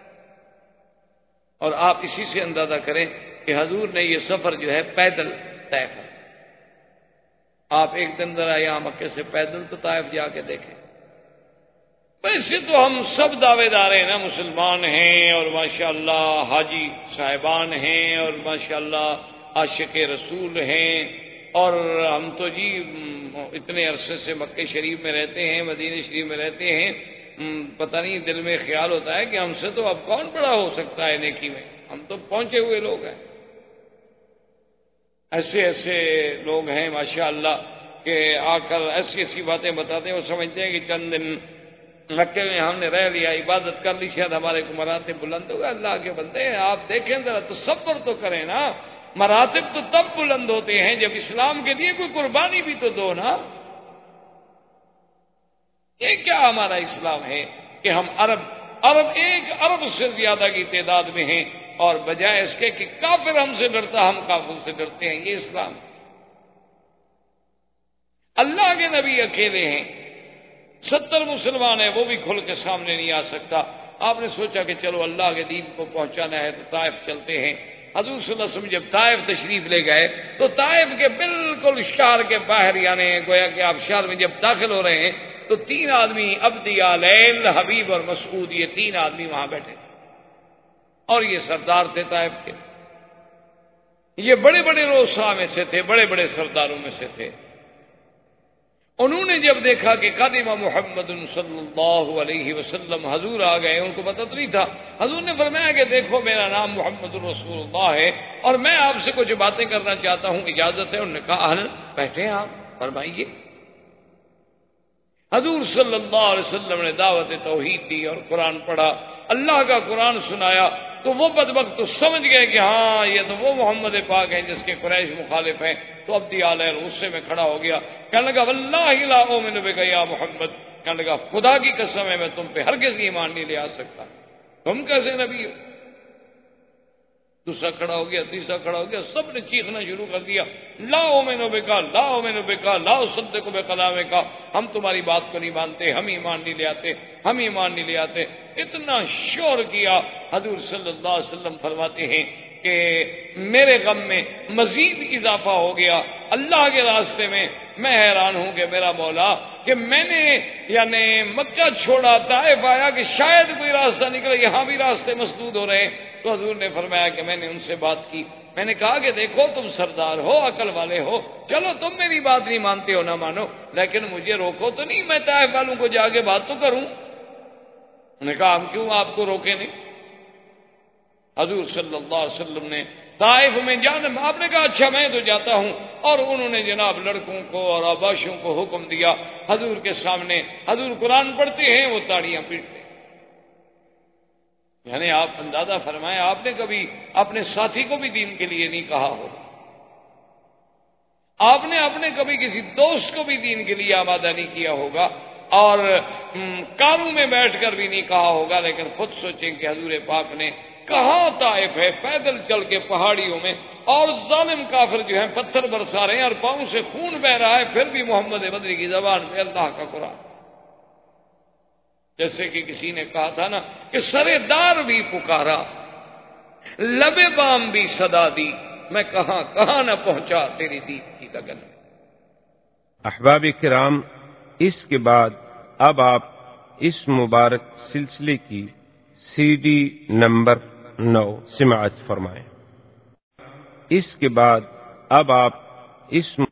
اور آپ اسی سے اندازہ کریں کہ حضور نے یہ سفر جو ہے پیدل طے کر. آپ ایک دن ذرا یہاں مکے سے پیدل تو طائف جا کے دیکھیں. ویسے تو ہم سب دعوے دار ہیں نا، مسلمان ہیں اور ماشاءاللہ حاجی صاحبان ہیں اور ماشاءاللہ عاشق رسول ہیں، اور ہم تو جی اتنے عرصے سے مکے شریف میں رہتے ہیں، مدینہ شریف میں رہتے ہیں، پتہ نہیں دل میں خیال ہوتا ہے کہ ہم سے تو اب کون بڑا ہو سکتا ہے نیکی میں، ہم تو پہنچے ہوئے لوگ ہیں. ایسے ایسے لوگ ہیں ماشاءاللہ کہ آ کر ایسی ایسی باتیں بتاتے ہیں، وہ سمجھتے ہیں کہ چند دن مکے میں ہم نے رہ لیا، عبادت کر لی، شاید ہمارے کو مراتب بلند ہو گئے. اللہ کے بندے ہیں، آپ دیکھیں ذرا تصور تو کریں نا، مراتب تو تب بلند ہوتے ہیں جب اسلام کے لیے کوئی قربانی بھی تو دو نا. یہ کیا ہمارا اسلام ہے کہ ہم عرب 1 ارب سے زیادہ کی تعداد میں ہیں، اور بجائے اس کے کہ کافر ہم سے ڈرتا ہم کافر سے ڈرتے ہیں. یہ اسلام. اللہ کے نبی اکیلے ہیں، 70 مسلمان ہیں، وہ بھی کھل کے سامنے نہیں آ سکتا. آپ نے سوچا کہ چلو اللہ کے دین کو پہنچانا ہے تو طائف چلتے ہیں. حضور صلی اللہ علیہ وسلم جب طائف تشریف لے گئے تو طائف کے بالکل شہر کے باہر، یعنی گویا کہ آپ شہر میں جب داخل ہو رہے ہیں تو 3 آدمی عبدیہ، لیل، حبیب اور مسعود، یہ 3 آدمی وہاں بیٹھے، اور یہ سردار تھے طائف کے. یہ بڑے بڑے روسا میں سے تھے، بڑے بڑے سرداروں میں سے تھے. انہوں نے جب دیکھا کہ قادم محمد صلی اللہ علیہ وسلم، حضور آ گئے، ان کو پتہ تو نہیں تھا. حضور نے فرمایا کہ دیکھو میرا نام محمد رسول اللہ ہے اور میں آپ سے کچھ باتیں کرنا چاہتا ہوں، اجازت ہے؟ انہوں نے کہا اہلا، بیٹھے آپ، فرمائیے. حضور صلی اللہ علیہ وسلم نے دعوت توحید دی اور قرآن پڑھا، اللہ کا قرآن سنایا. تو وہ بدبخت تو سمجھ گئے کہ ہاں یہ تو وہ محمد پاک ہیں جس کے قریش مخالف ہیں. تو اب علیہ غصے میں کھڑا ہو گیا، کہنے لگا واللہ لا اؤمن بک یا محمد، کہنے لگا خدا کی قسم ہے میں تم پہ ہرگز ایمان نہیں لے آ سکتا، تم کیسے نبی ہو؟ دوسرا کھڑا ہو گیا، تیسرا کھڑا ہو گیا، سب نے چیخنا شروع کر دیا، لا اؤمن بک لا اؤمن بک لا اصدق بکلامک، ہم تمہاری بات کو نہیں مانتے، ہم ایمان نہیں لے آتے، ہم ایمان نہیں لے آتے. اتنا شور کیا. حضور صلی اللہ علیہ وسلم فرماتے ہیں کہ میرے غم میں مزید اضافہ ہو گیا اللہ کے راستے میں. میں حیران ہوں کہ میرا مولا کہ میں نے یعنی مکہ چھوڑا، طائف آیا کہ شاید کوئی راستہ نکلے، یہاں بھی راستے مسدود ہو رہے ہیں. تو حضور نے فرمایا کہ میں نے ان سے بات کی، میں نے کہا کہ دیکھو تم سردار ہو، عقل والے ہو، چلو تم میری بات نہیں مانتے ہو نہ مانو، لیکن مجھے روکو تو نہیں، میں طائف والوں کو جا کے بات تو کروں. انہوں نے کہا ہم کیوں آپ کو روکے نہیں؟ حضور صلی اللہ علیہ وسلم نے طائف میں جانا، آپ نے کہا اچھا میں تو جاتا ہوں. اور انہوں نے جناب لڑکوں کو اور آباشوں کو حکم دیا حضور کے سامنے. حضور قرآن پڑھتے ہیں، وہ تاڑیاں پیٹتے ہیں. یعنی آپ اندازہ فرمائیں، آپ نے کبھی اپنے ساتھی کو بھی دین کے لیے نہیں کہا ہو، آپ نے اپنے کبھی کسی دوست کو بھی دین کے لیے آمادہ نہیں کیا ہوگا، اور کاروں میں بیٹھ کر بھی نہیں کہا ہوگا. لیکن خود سوچیں کہ حضور پاک نے کہاں طائف ہے، پیدل چل کے پہاڑیوں میں، اور ظالم کافر جو ہیں پتھر برسا رہے ہیں اور پاؤں سے خون بہ رہا ہے، پھر بھی محمد بدری کی زبان میں اللہ کا قرآن. جیسے کہ کسی نے کہا تھا نا کہ سرے دار بھی پکارا، لبے بام بھی صدا دی، میں کہاں کہاں نہ پہنچا تیری دید کی لگن. احباب کرام، اس کے بعد اب آپ اس مبارک سلسلے کی CD نمبر 9 سماعت فرمائیں. اس کے بعد اب آپ اس